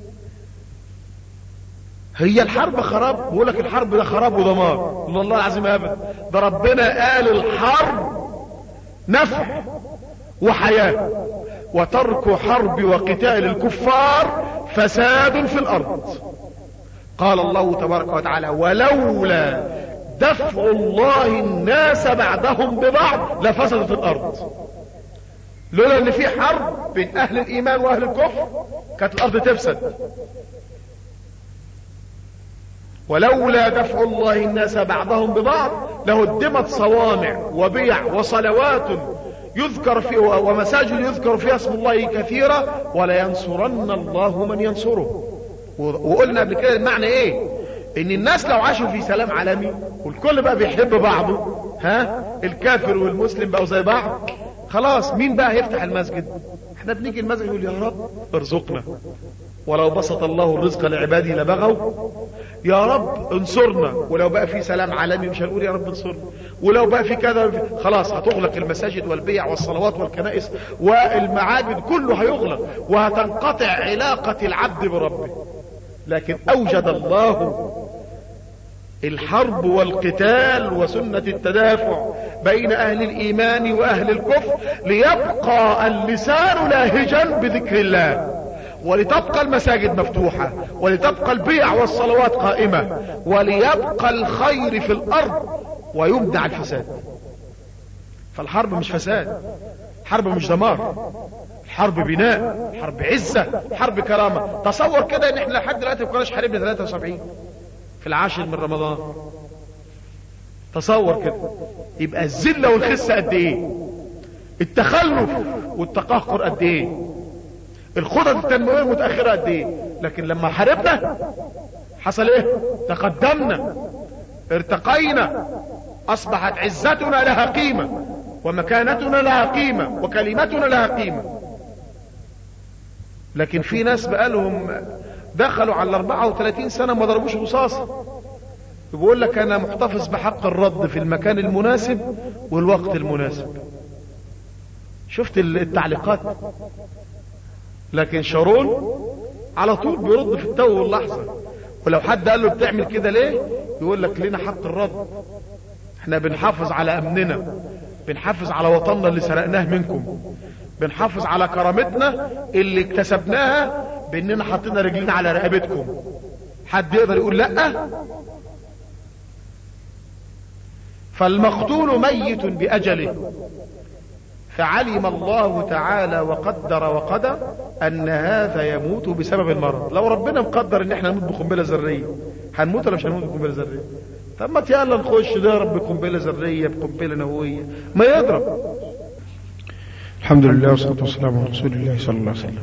هي الحرب خراب؟ بيقول لك الحرب ده خراب ودمار. والله العظيم ابدا، ده ربنا قال الحرب نفع وحياة، وترك حرب وقتال الكفار فساد في الأرض. قال الله تبارك وتعالى ولولا دفع الله الناس بعضهم ببعض لفسدت الأرض. لولا ان في حرب بين أهل الإيمان وأهل الكفر كانت الأرض تفسد. ولولا دفع الله الناس بعضهم ببعض لهدمت صوامع وبيع وصلوات يذكر فيه ومساجد يذكر فيها اسم الله كثيرا ولينصرن الله من ينصره. وقلنا قبل كده المعنى ايه؟ ان الناس لو عاشوا في سلام عالمي والكل بقى بيحب بعضه، ها، الكافر والمسلم بقوا زي بعض، خلاص مين بقى هيفتح المسجد؟ احنا بنيجي المسجد يقول يا رب ارزقنا، ولو بسط الله الرزق لعباده لبغوا، يا رب انصرنا. ولو بقى في سلام عالمي مش هنقول يا رب انصرنا، ولو بقى في كذا خلاص هتغلق المساجد والبيع والصلوات والكنائس والمعابد، كله هيغلق وهتنقطع علاقة العبد بربه. لكن اوجد الله الحرب والقتال وسنة التدافع بين اهل الايمان واهل الكفر ليبقى اللسان لاهجا بذكر الله، ولتبقى المساجد مفتوحة، ولتبقى البيع والصلوات قائمة، وليبقى الخير في الارض ويمنع الفساد. فالحرب مش فساد، الحرب مش دمار، الحرب بناء، الحرب عزة، الحرب كرامة. تصور كده ان احنا لحد دلوقتي ما كناش حاربنا ثلاثة وسبعين في العاشر من رمضان. تصور كده، يبقى الذلة والخسة قد ايه، التخلف والتقهقر قد ايه، الخطط التنموية المتأخرة قد ايه. لكن لما حاربنا حصل ايه؟ تقدمنا، ارتقينا، اصبحت عزتنا لها قيمة ومكانتنا لها قيمة وكلمتنا لها قيمة. لكن في ناس بقالهم دخلوا على أربعة وثلاثين سنة ما ضربوش رصاصة، بيقول لك انا محتفظ بحق الرد في المكان المناسب والوقت المناسب. شفت التعليقات؟ لكن شارون على طول بيرد في التو واللحظة، ولو حد قال له بتعمل كده ليه يقول لك لنا حق الرد، احنا بنحافظ على امننا، بنحافظ على وطننا اللي سرقناه منكم، بنحافظ على كرامتنا اللي اكتسبناها باننا حطينا رجلنا على رقبتكم. حد يقدر يقول لا؟ فالمقتول ميت بأجله، فعلم الله تعالى وقدر وقدر ان هذا يموت بسبب المرض. لو ربنا مقدر ان احنا نموت بقنبله ذريه هنموت ولا مش هنموت بقنبله ذريه؟ طب ما يلا نخش نضرب بقنبله ذريه بقنبله نوويه ما يضرب. الحمد لله والصلاه والسلام على رسول الله صلى الله عليه وسلم.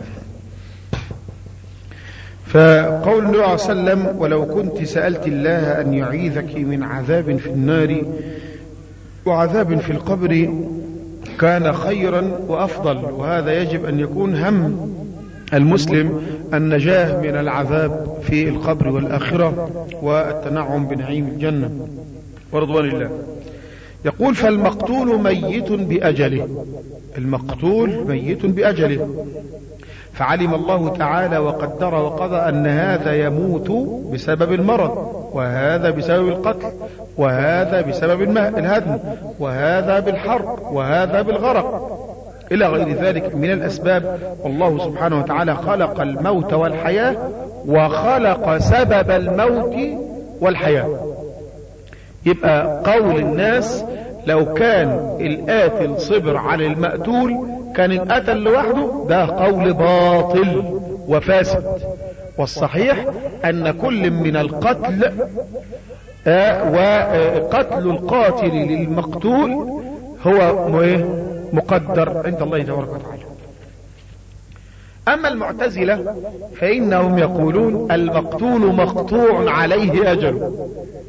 فقول النبي عليه وسلم ولو كنت سألت الله أن يعيذك من عذاب في النار وعذاب في القبر كان خيرا وأفضل. وهذا يجب أن يكون هم المسلم النجاة من العذاب في القبر والآخرة والتنعم بنعيم الجنة ورضوان الله. يقول فالمقتول ميت بأجله، المقتول ميت بأجله، فعلم الله تعالى وقدر وقضى أن هذا يموت بسبب المرض، وهذا بسبب القتل، وهذا بسبب الهدم، وهذا بالحرق، وهذا بالغرق إلى غير ذلك من الأسباب. والله سبحانه وتعالى خلق الموت والحياة وخلق سبب الموت والحياة. يبقى قول الناس لو كان القاتل صبر على المقتول كان القتل لوحده، ده قول باطل وفاسد. والصحيح أن كل من القتل وقتل القاتل للمقتول هو مقدر عند الله تبارك وتعالى. أما المعتزلة فإنهم يقولون المقتول مقطوع عليه أجله،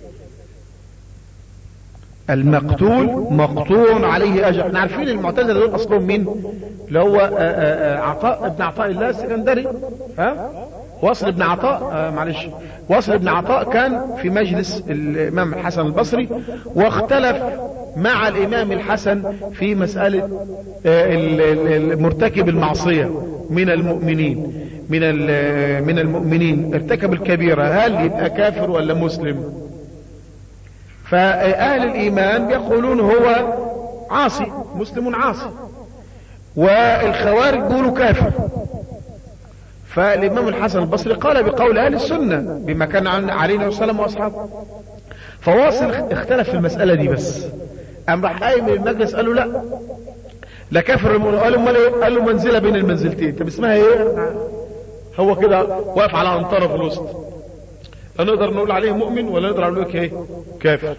المقتول مقطوع عليه أجل. احنا عارفين المعتزلة دول أصلهم مين؟ اللي هو عطاء ابن عطاء الله السكندري، ها واصل ابن عطاء آه معلش واصل ابن عطاء كان في مجلس الإمام الحسن البصري واختلف مع الإمام الحسن في مسألة مرتكب المعصية من المؤمنين من من المؤمنين ارتكب الكبيرة هل يبقى كافر ولا مسلم؟ فأهل الإيمان يقولون هو عاصي، مسلم عاصي، والخوارج يقولوا كافر. فالإمام الحسن البصري قال بقول أهل السنة بما كان عليه وسلم وأصحابه. فواصل اختلف في المسألة دي بس، أم راح قايم من المجلس قالوا لا لا كافر، قالوا امال ايه؟ قالوا منزلة بين المنزلتين. طب اسمها ايه؟ هو كده واقف على انطرة في الوسط، لا نقدر نقول عليه مؤمن ولا نقدر نقول لك ايه؟ كافر.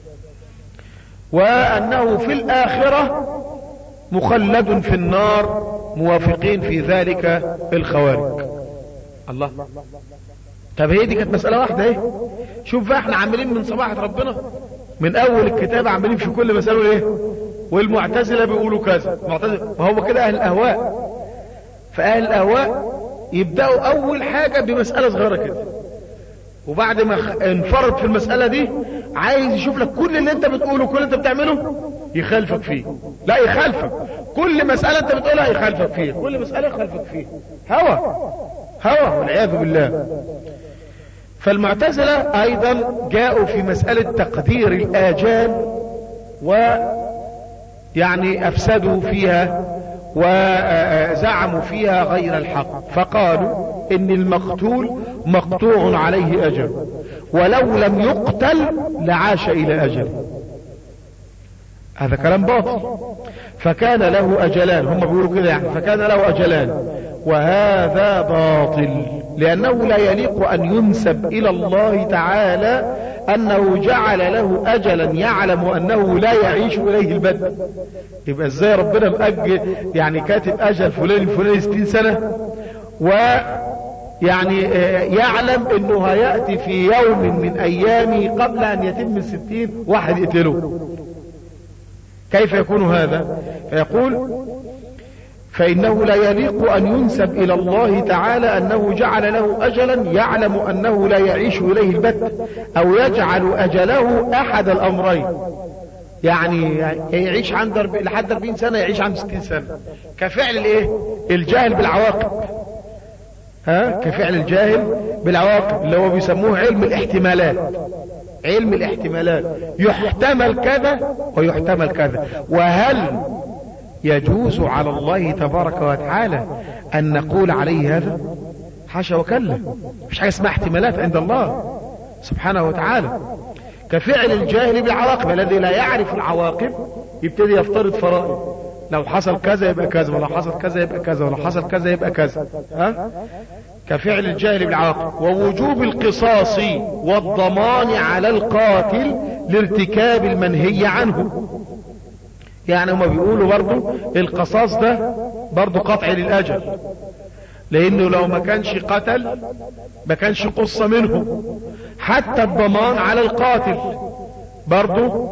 وأنه في الآخرة مخلد في النار، موافقين في ذلك الخوارج. الله، طب هي دي كانت مسألة واحدة ايه؟ شوف بقى احنا عاملين من صباحة ربنا من اول الكتاب عاملين في كل مسألة ايه؟ والمعتزلة بيقولوا كذا، معتزلة وهو كده اهل الاهواء. فاهل الاهواء يبدأوا اول حاجة بمسألة صغيرة كده، وبعد ما انفرد في المسألة دي عايز يشوف لك كل اللي انت بتقوله كل اللي انت بتعمله يخالفك فيه. لا يخالفك، كل مسألة انت بتقولها يخالفك فيه، كل مسألة يخالفك فيه. هوى هوى والعياذ بالله. فالمعتزلة ايضا جاءوا في مسألة تقدير الاجال ويعني افسدوا فيها وزعموا فيها غير الحق، فقالوا ان المقتول مقطوع عليه اجل، ولو لم يقتل لعاش الى اجل. هذا كلام باطل. فكان له اجلان، هم بيقولوا كده يعني، فكان له اجلان، وهذا باطل، لانه لا يليق ان ينسب الى الله تعالى انه جعل له اجلا يعلم انه لا يعيش اليه البدء. يبقى ازاي ربنا مأجل يعني كاتب اجل فلان فلان ستين سنة ويعني يعلم انه هيأتي في يوم من ايامه قبل ان يتم الستين واحد يقتله؟ كيف يكون هذا؟ فيقول فإنه لا يليق أن ينسب إلى الله تعالى أنه جعل له أجلا يعلم أنه لا يعيش إليه البت، أو يجعل أجله أحد الأمرين، يعني يعيش عند لحد أربعين سنة يعيش عند ستين سنة، كفعل الايه؟ الجاهل بالعواقب. ها كفعل الجاهل بالعواقب اللي هو بيسموه علم الاحتمالات. علم الاحتمالات، يحتمل كذا ويحتمل كذا. وهل يجوز على الله تبارك وتعالى ان نقول عليه هذا؟ حاشا وكلا، مفيش حاجة اسمها احتمالات عند الله سبحانه وتعالى. كفعل الجاهل بالعواقب، الذي لا يعرف العواقب يبتدي يفترض فرائض لو حصل كذا يبقى كذا، ولو حصل كذا يبقى كذا، ولو حصل كذا يبقى كذا، ها؟ كفعل الجاهل بالعاقل. ووجوب القصاص والضمان على القاتل لارتكاب المنهي عنه. يعني هما بيقولوا برضو القصاص ده برضو قطع للأجل، لأنه لو ما كانش قتل ما كانش قصة منه. حتى الضمان على القاتل برضو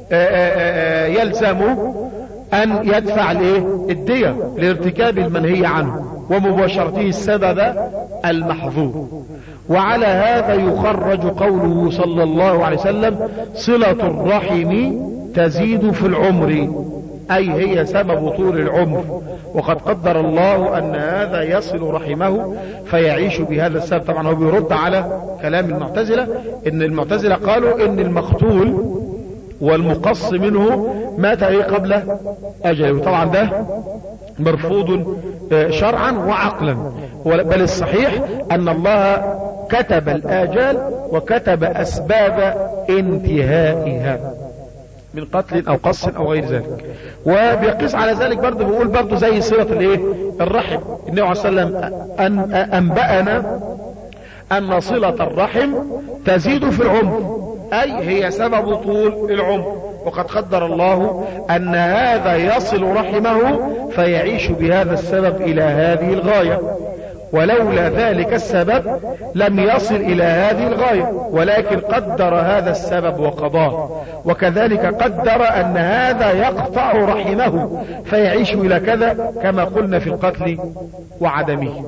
يلزمه أن يدفع الدية لارتكاب المنهي عنه ومباشرته السبب المحظور. وعلى هذا يخرج قوله صلى الله عليه وسلم: صلة الرحم تزيد في العمر، أي هي سبب طول العمر، وقد قدر الله أن هذا يصل رحمه فيعيش بهذا السبب. طبعا هو بيرد على كلام المعتزلة، إن المعتزلة قالوا إن المقتول والمقص منه مات ايه قبل اجله. طبعا ده مرفوض شرعا وعقلا، بل الصحيح ان الله كتب الاجال وكتب اسباب انتهائها من قتل او قص او غير ذلك. وبيقيس على ذلك برضه، بيقول برضه زي صلة الايه الرحم. النبي عليه الصلاة والسلام أن انبأنا ان صلة الرحم تزيد في العمر، أي هي سبب طول العمر، وقد قدر الله أن هذا يصل رحمه فيعيش بهذا السبب إلى هذه الغاية، ولولا ذلك السبب لم يصل إلى هذه الغاية، ولكن قدر هذا السبب وقضاه. وكذلك قدر أن هذا يقطع رحمه فيعيش إلى كذا، كما قلنا في القتل وعدمه.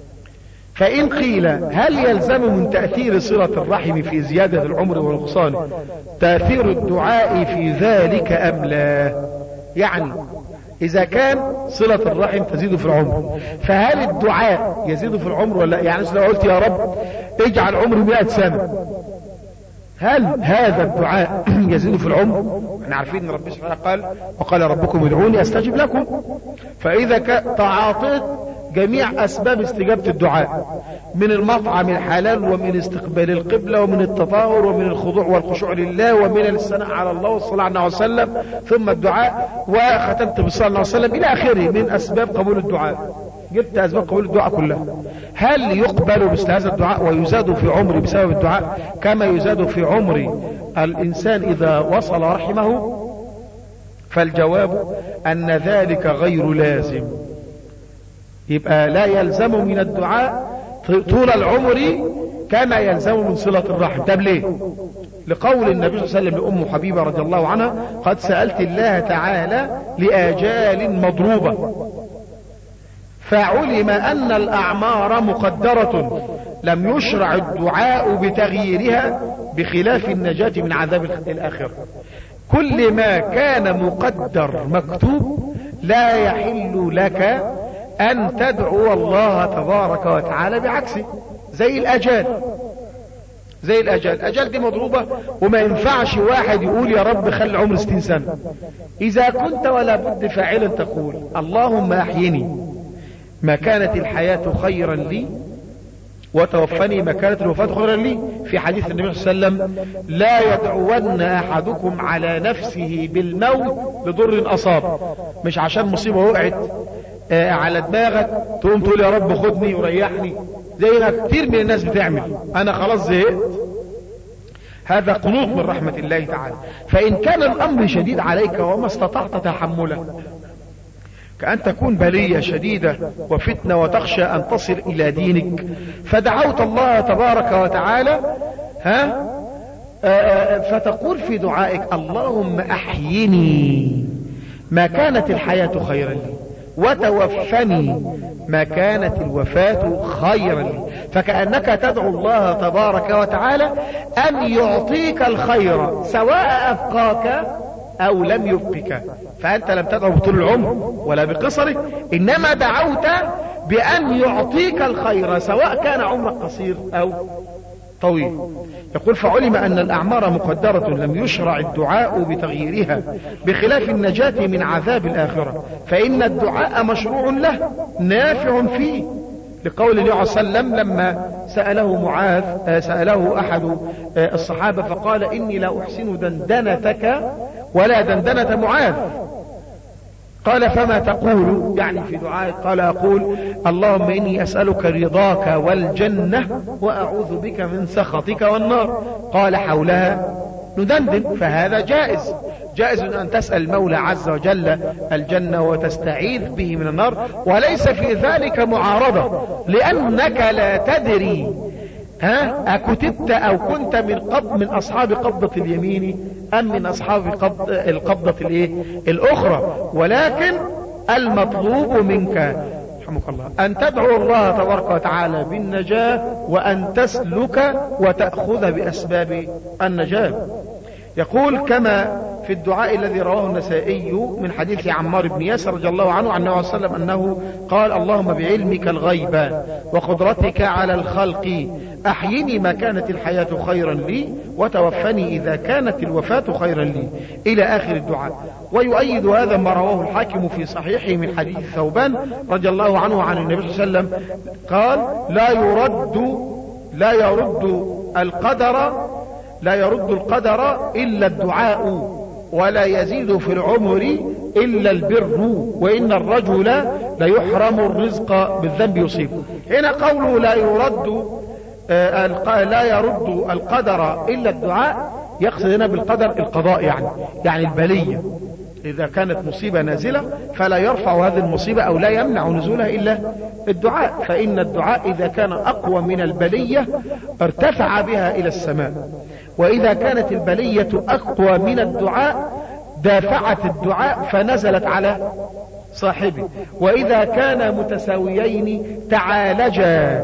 فإن قيل هل يلزم من تأثير صلة الرحم في زيادة العمر ونقصانه تأثير الدعاء في ذلك أم لا؟ يعني إذا كان صلة الرحم تزيد في العمر، فهل الدعاء يزيد في العمر ولا؟ يعني لو قلت يا رب اجعل عمري مئة سنة، هل هذا الدعاء يزيد في العمر؟ احنا عارفين ان ربنا سبحانه قال: وقال ربكم ادعوني استجب لكم. فإذا تعاطيت جميع أسباب استجابة الدعاء، من المطعم الحلال ومن استقبال القبلة ومن التطهر ومن الخضوع والخشوع لله ومن الثناء على الله والصلاة على النبي وسلم ثم الدعاء، وختمت بالصلاة عليه وسلم إلى آخره من أسباب قبول الدعاء، جبت أسباب قبول الدعاء كلها. هل يقبل مثل هذا الدعاء ويزاد في عمري بسبب الدعاء كما يزاد في عمري الإنسان إذا وصل رحمه؟ فالجواب أن ذلك غير لازم. يبقى لا يلزم من الدعاء طول العمر كما يلزم من صلة الرحم. طب ليه؟ لقول النبي صلى الله عليه وسلم لأم حبيبة رضي الله عنها: قد سألت الله تعالى لآجال مضروبة، فعلم أن الأعمار مقدرة، لم يشرع الدعاء بتغييرها بخلاف النجاة من عذاب الآخرة. كل ما كان مقدر مكتوب لا يحل لك أن تدعو الله تبارك وتعالى بعكسه، زي الأجال. زي الأجال الأجال دي مضروبة، وما ينفعش واحد يقول يا رب خلي عمر ستين سنة. إذا كنت ولا بد فاعلا تقول: اللهم أحيني ما كانت الحياة خيرا لي، وتوفني ما كانت الوفاة خيرا لي. في حديث النبي صلى الله عليه وسلم: لا يدعون أحدكم على نفسه بالموت لضر أصاب. مش عشان مصيبة وقعت آه على دماغك تقوم تقول يا رب خدني وريحني، زي ما كتير من الناس بتعمل، انا خلاص زهقت. هذا قنوط من رحمة الله تعالى. فإن كان الأمر شديد عليك وما استطعت تحمله، كأن تكون بلية شديدة وفتنة وتخشى أن تصل إلى دينك، فدعوت الله تبارك وتعالى ها آآ فتقول في دعائك: اللهم أحيني ما كانت الحياة خيرا لي، وتوفني ما كانت الوفاة خيرا لي. فكأنك تدعو الله تبارك وتعالى أن يعطيك الخير سواء أبقاك أو لم يبقك. فأنت لم تدعو بطول العمر ولا بقصره، إنما دعوت بأن يعطيك الخير سواء كان عمرك قصير أو طويل. يقول: فعلم أن الأعمار مقدرة، لم يشرع الدعاء بتغييرها بخلاف النجاة من عذاب الآخرة، فإن الدعاء مشروع له نافع فيه، لقول النبي صلى الله عليه وسلم لما سأله معاذ سأله أحد الصحابة فقال: إني لا أحسن دندنتك ولا دندنة معاذ. قال فما تقول يعني في دعائك؟ قال أقول اللهم إني أسألك رضاك والجنة وأعوذ بك من سخطك والنار. قال حولها ندندن، فهذا جائز، جائز أن تسأل المولى عز وجل الجنة وتستعيذ به من النار، وليس في ذلك معارضة، لأنك لا تدري ها أكتبت أو كنت من قبض من أصحاب قبضة اليمين أم من أصحاب قبض القبضة الإيه الأخرى. ولكن المطلوب منك رحمك الله أن تدعو الله تبارك وتعالى بالنجاة، وأن تسلك وتأخذ بأسباب النجاة. يقول كما في الدعاء الذي رواه النسائي من حديث عمار بن ياسر رضي الله عنه عن النبي صلى الله عليه وسلم أنه قال اللهم بعلمك الغيب وقدرتك على الخلق أحيني ما كانت الحياة خيرا لي وتوفني إذا كانت الوفاة خيرا لي، إلى آخر الدعاء. ويؤيد هذا ما رواه الحاكم في صحيحه من حديث ثوبان رضي الله عنه عن النبي صلى الله عليه وسلم قال لا يرد لا يرد القدر لا يرد القدر إلا الدعاء، ولا يزيد في العمر إلا البر، وإن الرجل ليحرم الرزق بالذنب يصيبه. هنا قوله لا يرد آه لا يرد القدر إلا الدعاء، يقصد هنا بالقدر القضاء، يعني يعني البلية. إذا كانت مصيبة نازلة فلا يرفع هذه المصيبة أو لا يمنع نزولها إلا الدعاء، فإن الدعاء إذا كان أقوى من البلية ارتفع بها إلى السماء، وإذا كانت البلية أقوى من الدعاء دافعت الدعاء فنزلت على صاحبه. وإذا كان متساويين تعالجا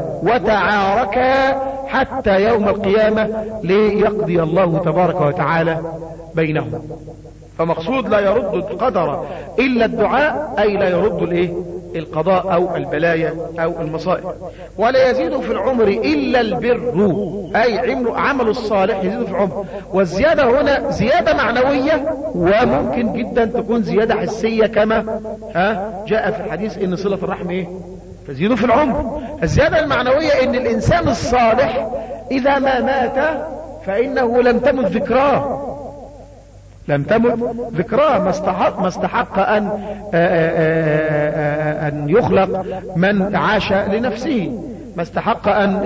وتعاركا حتى يوم القيامة ليقضي الله تبارك وتعالى بينهم. فمقصود لا يرد القدر إلا الدعاء، أي لا يرد الايه القضاء أو البلايا أو المصائب. ولا يزيد في العمر إلا البر، أي عمل الصالح يزيد في العمر. والزيادة هنا زيادة معنوية، وممكن جدا تكون زيادة حسية كما ها جاء في الحديث إن صلة الرحم إيه تزيد في العمر. الزيادة المعنوية إن الإنسان الصالح إذا ما مات فإنه لم تمت ذكراه لم تمت ذكراه ما استحق, ما استحق أن, أن يخلق من عاش لنفسه، ما استحق أن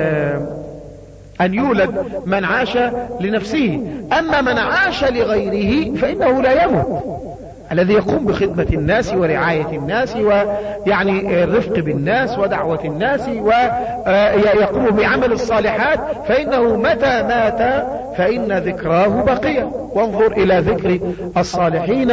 أن يولد من عاش لنفسه. أما من عاش لغيره فإنه لا يموت، الذي يقوم بخدمة الناس ورعاية الناس ويعني الرفق بالناس ودعوة الناس ويقوم بعمل الصالحات، فإنه متى مات فإن ذكراه بقية. وانظر إلى ذكر الصالحين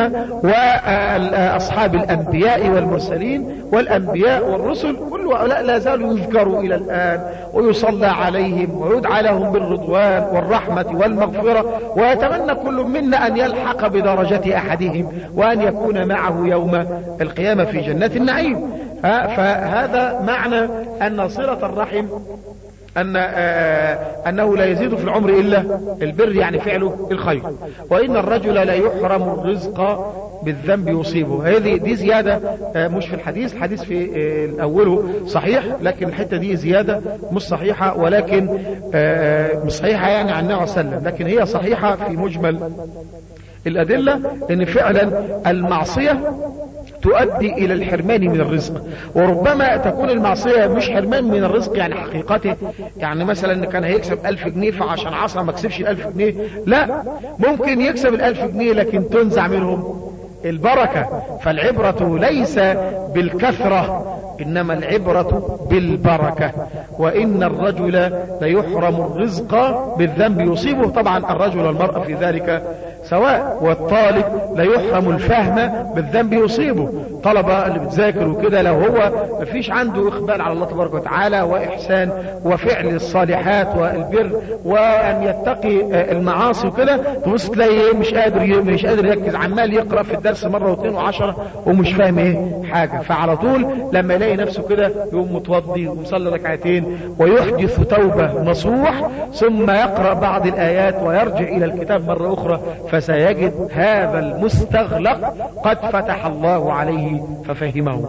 وأصحاب الأنبياء والمرسلين والأنبياء والرسل، كل هؤلاء لا زالوا يذكروا إلى الآن ويصلى عليهم ويدعى لهم بالرضوان والرحمة والمغفرة، ويتمنى كل منا أن يلحق بدرجة أحدهم وأن يكون معه يوم القيامة في جنات النعيم. فهذا معنى أن صلة الرحم أن آه أنه لا يزيد في العمر إلا البر، يعني فعله الخير. وإن الرجل لا يحرم الرزق بالذنب يصيبه. هذه دي زيادة آه مش في الحديث، الحديث في آه أوله صحيح، لكن الحتة دي زيادة مش صحيحة، ولكن آه مش صحيحة يعني عن النبي صلى الله عليه وسلم، لكن هي صحيحة في مجمل الأدلة، لأن فعلا المعصية تؤدي إلى الحرمان من الرزق. وربما تكون المعصية مش حرمان من الرزق يعني حقيقته، يعني مثلا كان هيكسب ألف جنيه فعشان عصر ما كسبش الألف جنيه، لا، ممكن يكسب الألف جنيه لكن تنزع منهم البركة. فالعبرة ليس بالكثرة إنما العبرة بالبركة. وإن الرجل ليحرم الرزق بالذنب يصيبه. طبعا الرجل والمرأة في ذلك سواء. والطالب ليحرم الفهم بالذنب يصيبه. طلبة اللي بتذاكر وكده لو هو مفيش عنده إقبال على الله تبارك وتعالى وإحسان وفعل الصالحات والبر وأن يتقي المعاصي وكده، تبص تلاقيه مش قادر مش قادر يركز، عمال يقرأ في الدرس مرة واثنين وعشرة ومش فاهم ايه حاجة. فعلى طول لما يلاقي نفسه كده يقوم متوضي ومصلي ركعتين ويحدث توبة نصوح، ثم يقرأ بعض الآيات ويرجع إلى الكتاب مرة أخرى، فسيجد هذا المستغلق قد فتح الله عليه ففهمه.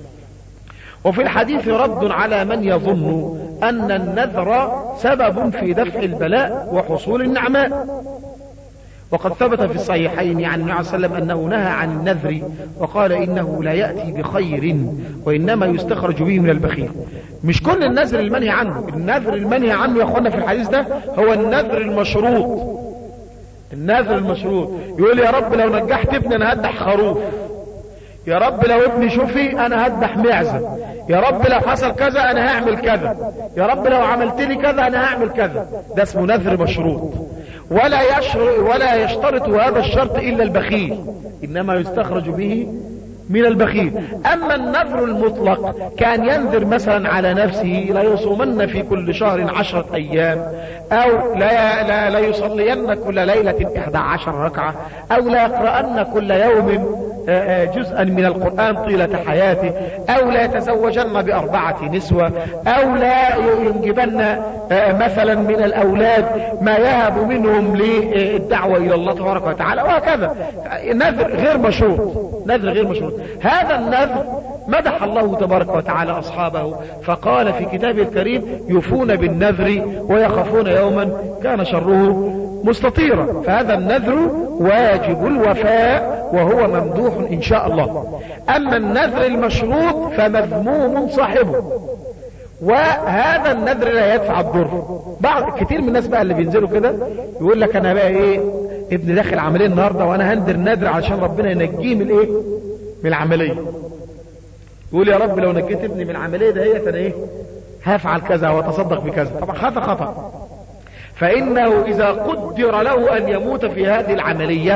وفي الحديث رد على من يظن أن النذر سبب في دفع البلاء وحصول النعماء. وقد ثبت في الصحيحين عن النبي صلى الله عليه وسلم أنه نهى عن النذر وقال إنه لا يأتي بخير وإنما يستخرج به من البخيل. مش كل النذر المنهي عنه، النذر المنهي عنه يا أخوانا في الحديث ده هو النذر المشروط. النذر المشروط يقول يا رب لو نجحت ابني أنا هذبح خروف، يا رب لو ابني شوفي أنا هذبح معزة، يا رب لو حصل كذا أنا هعمل كذا، يا رب لو عملت لي كذا أنا هعمل كذا. ده اسمه نذر مشروط. ولا يشرط ولا يشترط هذا الشرط إلا البخيل، إنما يستخرج به من البخيل. أما النذر المطلق كان ينذر مثلا على نفسه لا يصومن في كل شهر عشرة أيام، أو لا, لا, لا يصلين كل ليلة إحدى عشر ركعة، أو لا يقرأن كل يوم جزءا من القرآن طيلة حياته، أو لا يتزوجن بأربعة نسوة، أو لا ينجبن مثلا من الأولاد ما يهب منهم للدعوة إلى الله تبارك وتعالى، وهكذا. نذر غير مشروط، نذر غير مشروط. هذا النذر مدح الله تبارك وتعالى أصحابه فقال في كتابه الكريم يوفون بالنذر ويخافون يوما كان شره مستطيرا. فهذا النذر واجب الوفاء وهو ممدوح إن شاء الله. أما النذر المشروط فمذموم صاحبه، وهذا النذر لا يدفع الضر. بعض كتير من الناس بقى اللي بينزلوا كده يقول لك انا بقى ايه ابني داخل عمليه النهارده وانا هندر نذر عشان ربنا ينجيه من ايه من العمليه. يقول يا رب لو نجيت ابني من العمليه دهيت انا ايه هفعل كذا واتصدق بكذا. طبعا هذا خطأ، فانه اذا قدر له ان يموت في هذه العمليه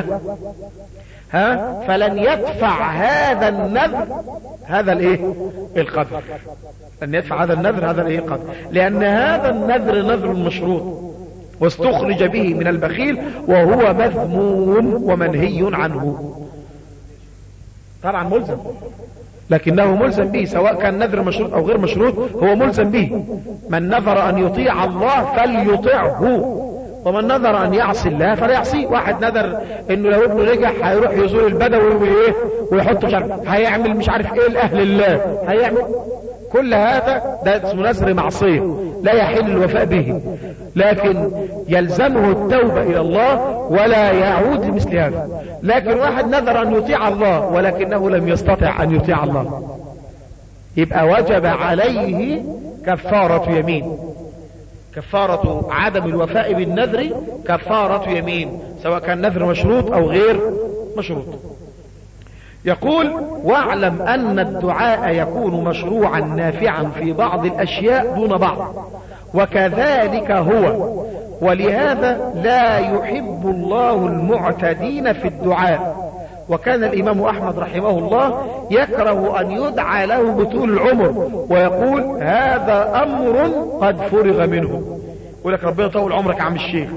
ها فلن يدفع هذا النذر هذا الايه القدر، لن يدفع هذا النذر هذا الايه القدر، لان هذا النذر نذر مشروط واستخرج به من البخيل وهو مذموم ومنهي عنه. طبعا ملزم، لكنه ملزم به سواء كان نذر مشروط او غير مشروط، هو ملزم به. من نذر ان يطيع الله فليطعه، ومن نذر ان يعصي الله فلا يعصيه. واحد نذر انه لو ابنه رجع هيروح يزور البدوي وايه ويحط مش عارف هيعمل مش عارف ايه لاهل الله، هيعمل كل هذا ده اسمه نذر معصيه لا يحل الوفاء به، لكن يلزمه التوبه الى الله ولا يعود لمثل هذا. لكن واحد نذر ان يطيع الله ولكنه لم يستطع ان يطيع الله، يبقى وجب عليه كفاره يمين. كفارة عدم الوفاء بالنذر كفارة يمين، سواء كان نذر مشروط او غير مشروط. يقول واعلم ان الدعاء يكون مشروعا نافعا في بعض الاشياء دون بعض، وكذلك هو، ولهذا لا يحب الله المعتدين في الدعاء. وكان الامام احمد رحمه الله يكره ان يدعى له بطول العمر ويقول هذا امر قد فرغ منه. يقول لك ربنا طول عمرك يا عم الشيخ،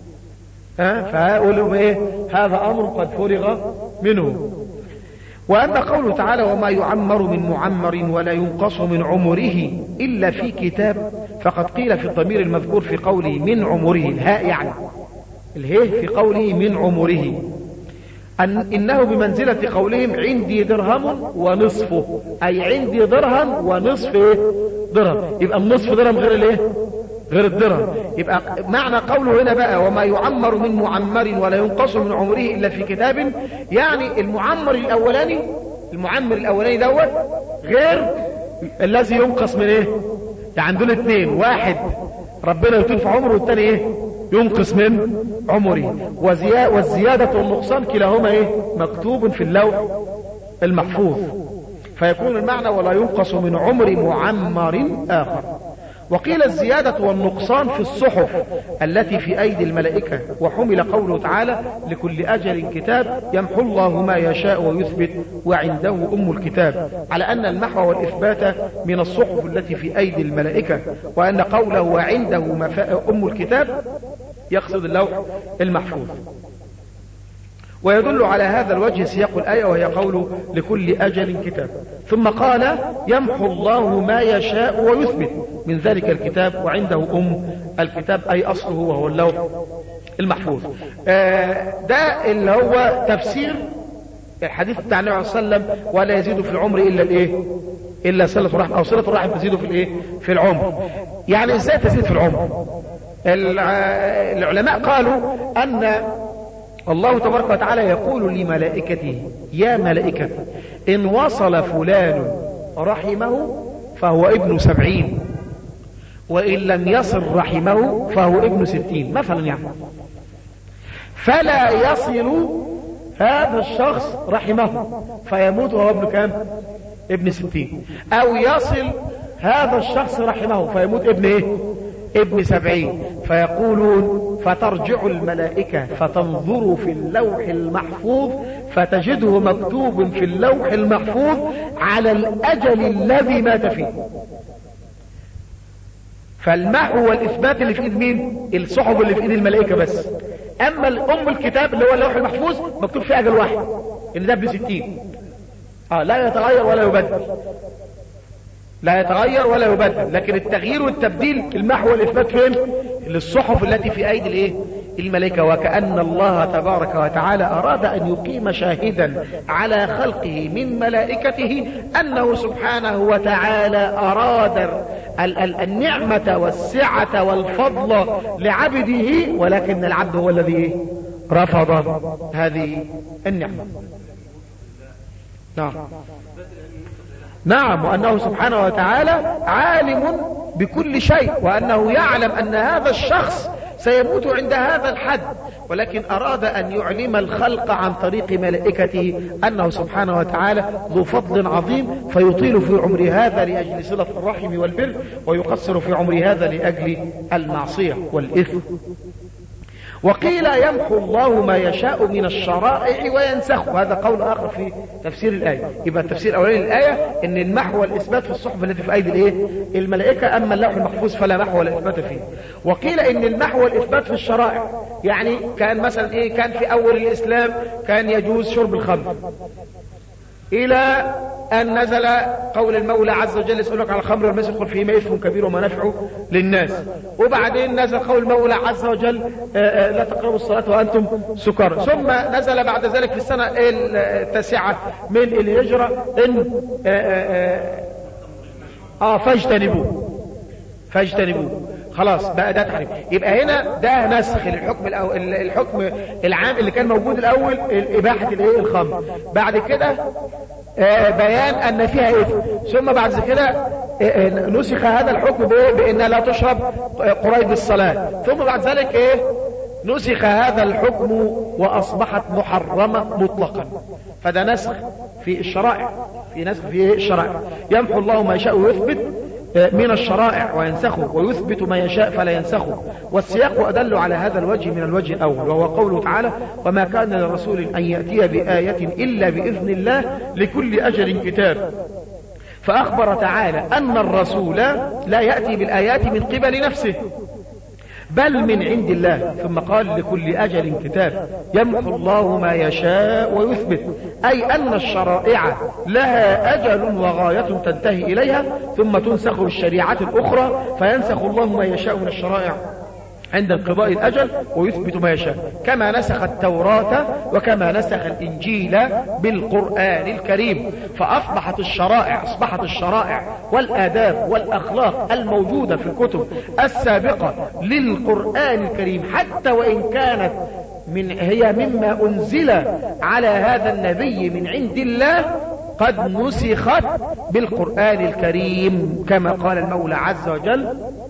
ها فيقول لهم ايه هذا امر قد فرغ منه. واما قوله تعالى وما يعمر من معمر ولا ينقص من عمره الا في كتاب، فقد قيل في الضمير المذكور في قوله من عمره، الهاء يعني الهاء في قوله من عمره أن إنه بمنزلة قولهم عندي درهم ونصفه، أي عندي درهم ونصف درهم. يبقى النصف درهم غير الايه غير الدرهم. يبقى معنى قوله هنا بقى وما يعمر من معمر ولا ينقص من عمره إلا في كتاب، يعني المعمر الأولاني المعمر الأولاني دوت غير الذي ينقص من ايه، يعني دول اثنين، واحد ربنا يطول في عمره والثاني ايه ينقص من عمره. والزيادة والنقصان كلاهما ايه مكتوب في اللوح المحفوظ، فيكون المعنى ولا ينقص من عمر معمر آخر. وقيل الزيادة والنقصان في الصحف التي في أيدي الملائكة، وحمل قوله تعالى لكل أجل كتاب يمحو الله ما يشاء ويثبت وعنده أم الكتاب، على أن المحو والإثبات من الصحف التي في أيدي الملائكة، وأن قوله وعنده أم الكتاب يقصد اللوح المحفوظ. ويدل على هذا الوجه سياق الآية وهي قوله لكل أجل كتاب، ثم قال يمحو الله ما يشاء ويثبت من ذلك الكتاب وعنده أم الكتاب، أي أصله وهو اللوح المحفوظ. آه ده اللي هو تفسير الحديث بتاع النبي صلى الله عليه وسلم ولا يزيد في العمر إلا الإيه إلا صلة الرحم، أو صلة الرحم تزيد في الإيه في العمر. يعني إزاي تزيد في العمر؟ العلماء قالوا أن الله تبارك وتعالى يقول لملائكته يا ملائكة إن وصل فلان رحمه فهو ابن سبعين، وإن لم يصل رحمه فهو ابن ستين مثلا يعني. فلا يصل هذا الشخص رحمه فيموت وهو ابن كام؟ ابن ستين. أو يصل هذا الشخص رحمه فيموت ابن ايه؟ ابن سبعين. فيقولون فترجع الملائكة فتنظر في اللوح المحفوظ فتجده مكتوب في اللوح المحفوظ على الأجل الذي مات فيه. فالمحو والإثبات اللي في إيد مين؟ الصحف اللي في إيد الملائكة بس. أما الأم الكتاب اللي هو اللوح المحفوظ مكتوب فيه أجل واحد إن ده ابن ستين. آه لا يتغير ولا يبدل، لا يتغير ولا يبدل. لكن التغيير والتبديل المحو والإثبات فين؟ للصحف التي في أيدي الايه؟ الملائكة. وكأن الله تبارك وتعالى أراد أن يقيم شاهدا على خلقه من ملائكته أنه سبحانه وتعالى أراد النعمة والسعة والفضل لعبده، ولكن العبد هو الذي رفض هذه النعمة. نعم نعم وأنه سبحانه وتعالى عالم بكل شيء، وأنه يعلم أن هذا الشخص سيموت عند هذا الحد، ولكن أراد أن يعلم الخلق عن طريق ملائكته أنه سبحانه وتعالى ذو فضل عظيم، فيطيل في عمر هذا لأجل صلة الرحم والبر، ويقصر في عمر هذا لأجل المعصية والإثم. وقيل يمحو الله ما يشاء من الشرائع وينسخه، هذا قول آخر في تفسير الآية. يبقى التفسير الأولاني للآية إن المحو والإثبات في الصحف التي في أيدي الإيه؟ الملائكة، أما اللوح المحفوظ فلا محو ولا إثبات فيه. وقيل إن المحو والإثبات في الشرائع، يعني كان مثلا إيه؟ كان في أول الإسلام كان يجوز شرب الخمر، إلى أن نزل قول المولى عز وجل يسألك على الخمر والميسر قل فيهما إثم كبير ومنافع للناس. وبعدين نزل قول المولى عز وجل لا تقربوا الصلاة وأنتم سكارى. ثم نزل بعد ذلك في السنة التاسعة من الهجرة إن آه فاجتنبوه فاجتنبوه خلاص بقى ده تحريم. يبقى هنا ده نسخ للحكم الأول، الحكم العام اللي كان موجود الأول إباحة الايه؟ الخمر. بعد كده آه بيان أن فيها إثم. ثم بعد كده آه نسخ هذا الحكم بأنها لا تشرب قريب الصلاة. ثم بعد ذلك إيه؟ نسخ هذا الحكم وأصبحت محرمة مطلقا. فده نسخ في الشرائع، في نسخ في الشرائع. يمحو الله ما يشاء ويثبت من الشرائع وينسخه، ويثبت ما يشاء فلا ينسخه. والسياق أدل على هذا الوجه من الوجه الأول، وهو قوله تعالى وما كان لرسول أن يأتي بآية إلا بإذن الله لكل أجل كتاب. فأخبر تعالى أن الرسول لا يأتي بالآيات من قبل نفسه بل من عند الله. ثم قال لكل أجل كتاب. يمحو الله ما يشاء ويثبت، أي أن الشرائع لها أجل وغاية تنتهي إليها ثم تنسخ الشريعة الأخرى، فينسخ الله ما يشاء من الشرائع عند انقضاء الأجل ويثبت ما يشاء، كما نسخ التوراة وكما نسخ الإنجيل بالقرآن الكريم. فأصبحت الشرائع أصبحت الشرائع والآداب والأخلاق الموجودة في الكتب السابقة للقرآن الكريم حتى وإن كانت من هي مما أنزل على هذا النبي من عند الله قد نسخت بالقرآن الكريم، كما قال المولى عز وجل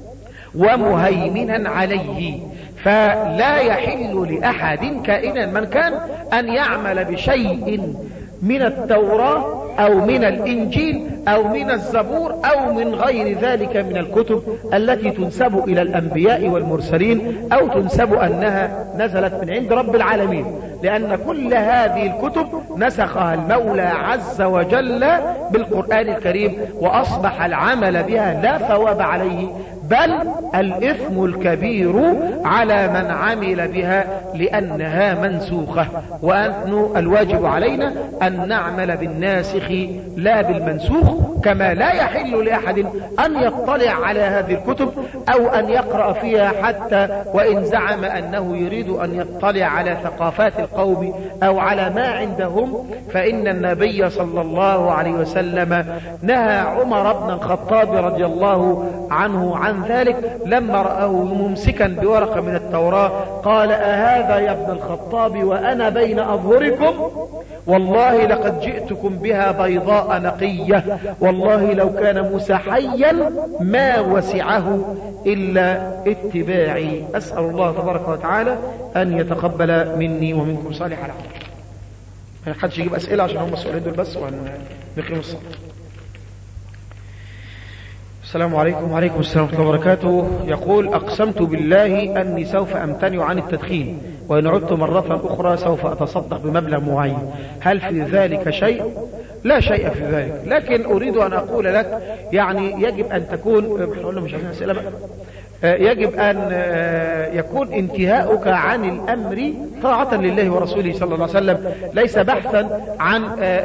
ومهيمنا عليه. فلا يحل لأحد كائنا من كان أن يعمل بشيء من التوراة أو من الإنجيل أو من الزبور أو من غير ذلك من الكتب التي تنسب إلى الأنبياء والمرسلين أو تنسب أنها نزلت من عند رب العالمين، لأن كل هذه الكتب نسخها المولى عز وجل بالقرآن الكريم، وأصبح العمل بها لا ثواب عليه بل الإثم الكبير على من عمل بها لأنها منسوخة. وأنه الواجب علينا أن نعمل بالناسخ لا بالمنسوخ، كما لا يحل لأحد أن يطلع على هذه الكتب أو أن يقرأ فيها حتى وإن زعم أنه يريد أن يطلع على ثقافات القوم أو على ما عندهم. فإن النبي صلى الله عليه وسلم نهى عمر بن الخطاب رضي الله عنه عن عن ذلك لما رآه ممسكا بورقة من التوراة قال أهذا يا ابن الخطاب وأنا بين أظهركم والله لقد جئتكم بها بيضاء نقية والله لو كان موسى حيا ما وسعه إلا اتباعي. أسأل الله تبارك وتعالى أن يتقبل مني ومنكم صالح العمل. ما حدش يجيب أسئلة عشان هم السؤالين دول بس ونقيم الصلاة. السلام عليكم. وعليكم السلام ورحمة الله وبركاته. يقول أقسمت بالله أني سوف أمتنع عن التدخين وإن عدت مرة أخرى سوف أتصدق بمبلغ معين، هل في ذلك شيء؟ لا شيء في ذلك، لكن أريد أن أقول لك يعني يجب أن تكون مش عايزين أسئلة بقى. يجب أن يكون انتهاؤك عن الأمر طاعة لله ورسوله صلى الله عليه وسلم، ليس بحثا عن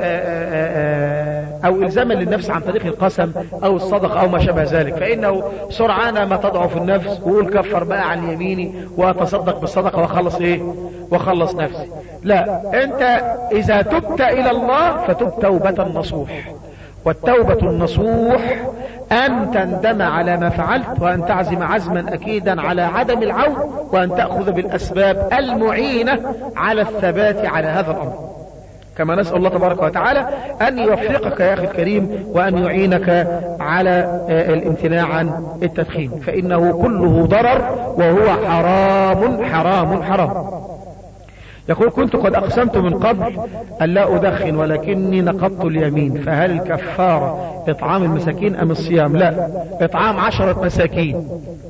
أو إلزاما للنفس عن طريق القسم أو الصدقة أو ما شابه ذلك، فإنه سرعان ما تضعف النفس وقول كفر بقى عن يميني وأتصدق بالصدقة وخلص إيه وخلص نفسي. لا، أنت إذا تبت إلى الله فتب توبة نصوح، والتوبة النصوح أن تندم على ما فعلت وأن تعزم عزما أكيدا على عدم العود وأن تأخذ بالأسباب المعينة على الثبات على هذا الأمر، كما نسأل الله تبارك وتعالى أن يوفقك يا أخي الكريم وأن يعينك على الامتناع عن التدخين، فإنه كله ضرر وهو حرام حرام حرام. يقول كنت قد أقسمت من قبل أن لا أدخن ولكني نقضت اليمين، فهل الكفارة إطعام المساكين أم الصيام؟ لا، إطعام عشرة مساكين،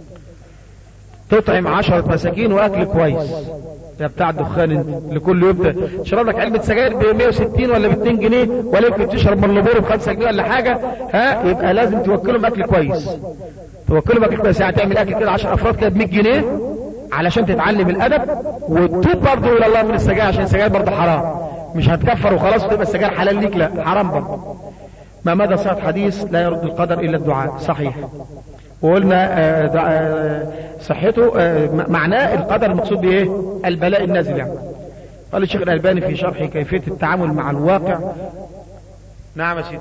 تطعم عشرة مساكين وأكل كويس. يا بتاع الدخان انت لكل يوم تشرب لك علبة سجاير ب مية وستين ولا ب ميتين جنيه، ولا يمكن تشرب من لبور ب خمسة جنيه ولا حاجة، ها يبقى لازم توكلهم أكل كويس، توكلهم أكل كويس، يعني تعمل أكل كده عشر أفراد كده ب مية جنيه علشان تتعلم الادب وتتوب برضه الى الله من السجاير، عشان السجاير برضه حرام، مش هتكفر وخلاص وتبقى السجاير حلال ليك، لا حرام برضه. ما مدى صحة حديث لا يرد القدر الا الدعاء؟ صحيح، وقلنا صحته معناه القدر المقصود بايه؟ البلاء النازل يعني. قال الشيخ الألباني في شرح كيفية التعامل مع الواقع. نعم يا سيدي.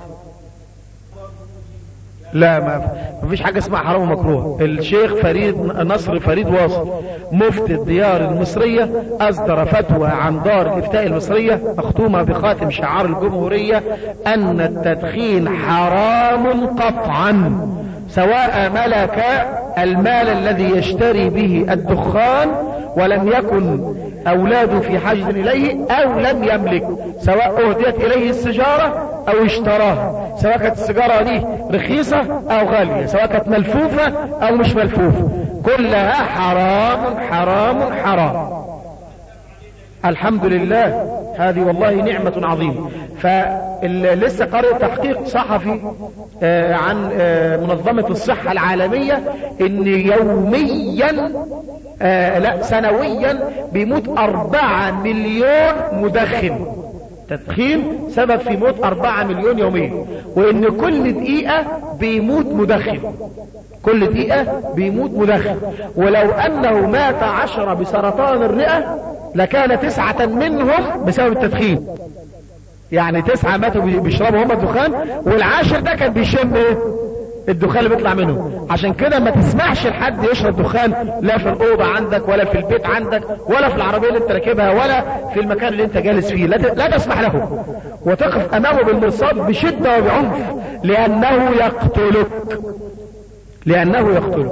لا، ما فيش حاجة اسمها حرام ومكروه. الشيخ فريد نصر فريد واصل مفتي الديار المصرية أصدر فتوى عن دار الإفتاء المصرية مختومة بخاتم شعار الجمهورية أن التدخين حرام قطعا، سواء ملك المال الذي يشتري به الدخان ولم يكن أولاده في حاجة إليه أو لم يملك، سواء أهديت إليه السجارة أو اشتراها، سواء كانت السجارة دي رخيصة أو غالية، سواء كانت ملفوفة أو مش ملفوفة، كلها حرام حرام حرام. الحمد لله، هذه والله نعمة عظيمة. فلسه قارئ تحقيق صحفي عن منظمة الصحة العالمية ان يوميا لا سنويا بيموت أربعة مليون مدخن، تدخين سبب في موت أربعة مليون يوميا، وان كل دقيقة بيموت مدخن، كل دقيقة بيموت مدخن، ولو انه مات عشرة بسرطان الرئة لكان تسعة منهم بسبب التدخين، يعني تسعة ماتوا بيشربوا هم الدخان، والعاشر ده كان بيشم ايه؟ الدخان اللي بيطلع منه. عشان كده ما تسمحش لحد يشرب دخان، لا في الأوضة عندك ولا في البيت عندك ولا في العربية اللي انت راكبها ولا في المكان اللي انت جالس فيه، لا, لا تسمح له، وتقف امامه بالمرصاد بشدة وبعنف، لانه يقتلك، لانه يقتلك.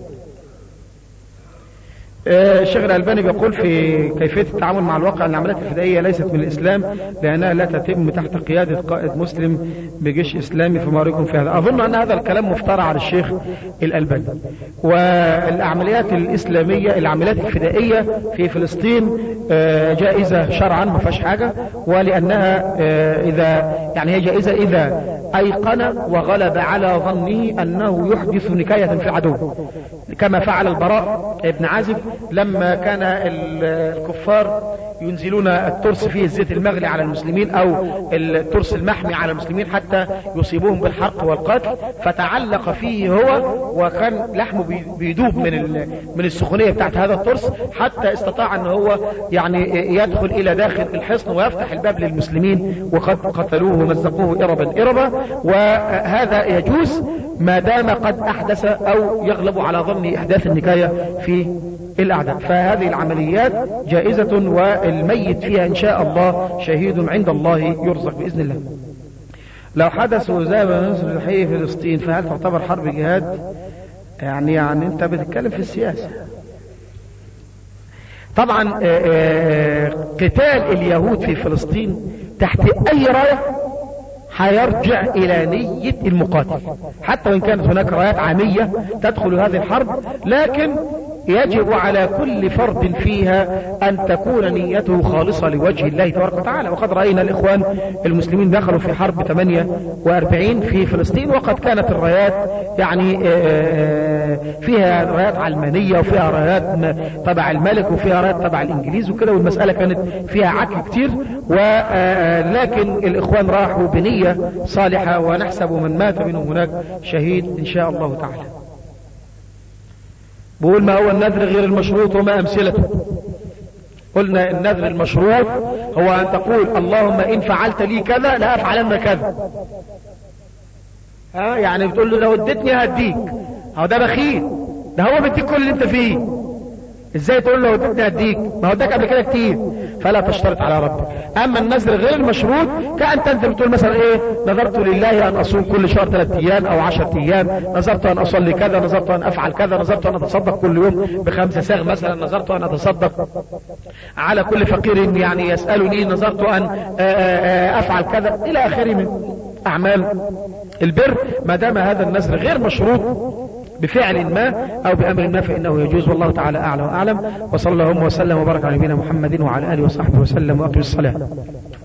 الشيخ الألباني بيقول في كيفية التعامل مع الواقع أن العمليات الفدائية ليست من الإسلام لأنها لا تتم تحت قيادة قائد مسلم بجيش إسلامي، فما رأيكم في هذا؟ أظن أن هذا الكلام مفترى على الشيخ الألباني. والعمليات الإسلامية العمليات الفدائية في فلسطين جائزة شرعا ما فيهاش حاجة، ولأنها إذا يعني هي جائزة إذا أيقن وغلب على ظنه أنه يحدث نكاية في العدو، كما فعل البراء ابن عازب لما كان الكفار ينزلون الترس فيه الزيت المغلي على المسلمين او الترس المحمي على المسلمين حتى يصيبوهم بالحرق والقتل، فتعلق فيه هو وكان لحمه بيدوب من من السخونية بتاعت هذا الترس، حتى استطاع ان هو يعني يدخل الى داخل الحصن ويفتح الباب للمسلمين، وقد قتلوه ومزقوه اربا اربا. وهذا يجوز ما دام قد احدث او يغلب على ظن احداث النكاية في الاعداء. فهذه العمليات جائزة، والميت فيها ان شاء الله شهيد عند الله يرزق باذن الله. لو حدث وزاب نصر حي فلسطين فهل تعتبر حرب جهاد؟ يعني يعني انت بتتكلم في السياسة. طبعا قتال اليهود في فلسطين تحت اي راية هيرجع الى نية المقاتل، حتى وان كانت هناك رايات عامية تدخل هذه الحرب، لكن يجب على كل فرد فيها ان تكون نيته خالصة لوجه الله تبارك وتعالى. وقد رأينا الاخوان المسلمين دخلوا في حرب ثمانية واربعين في فلسطين، وقد كانت الرايات يعني فيها رايات علمانية وفيها رايات تبع الملك وفيها رايات تبع الانجليز وكده، والمسألة كانت فيها عك كتير، ولكن الاخوان راحوا بنية صالحة، ونحسب من مات منهم هناك شهيد ان شاء الله تعالى. بقول ما هو النذر غير المشروط وما امثلته؟ قلنا النذر المشروط هو ان تقول اللهم ان فعلت لي كذا لا افعلن كذا. ها يعني بتقول له لو اديتني هديك، هو ده بخيل، ده هو بيديك كل اللي انت فيه، ازاي تقول له لو اديتني هديك؟ ما هو اداك قبل كده كتير، فلا تشترط على ربك. اما النذر غير المشروط كأن انت بتقول مثلا ايه، نذرت لله ان اصوم كل شهر ثلاث ايام او عشرة ايام، نذرت ان اصلي كذا، نذرت ان افعل كذا، نذرت ان اتصدق كل يوم بخمسة ساغ مثلا، نذرت ان اتصدق على كل فقير يعني يسألني، نذرت ان افعل كذا الى اخره من اعمال البر. ما دام هذا النذر غير مشروط بفعل ما او بامر ما فانه يجوز، والله تعالى اعلى واعلم. وصلى الله وسلم وبارك على نبينا محمد وعلى اله وصحبه وسلم، واقم الصلاة.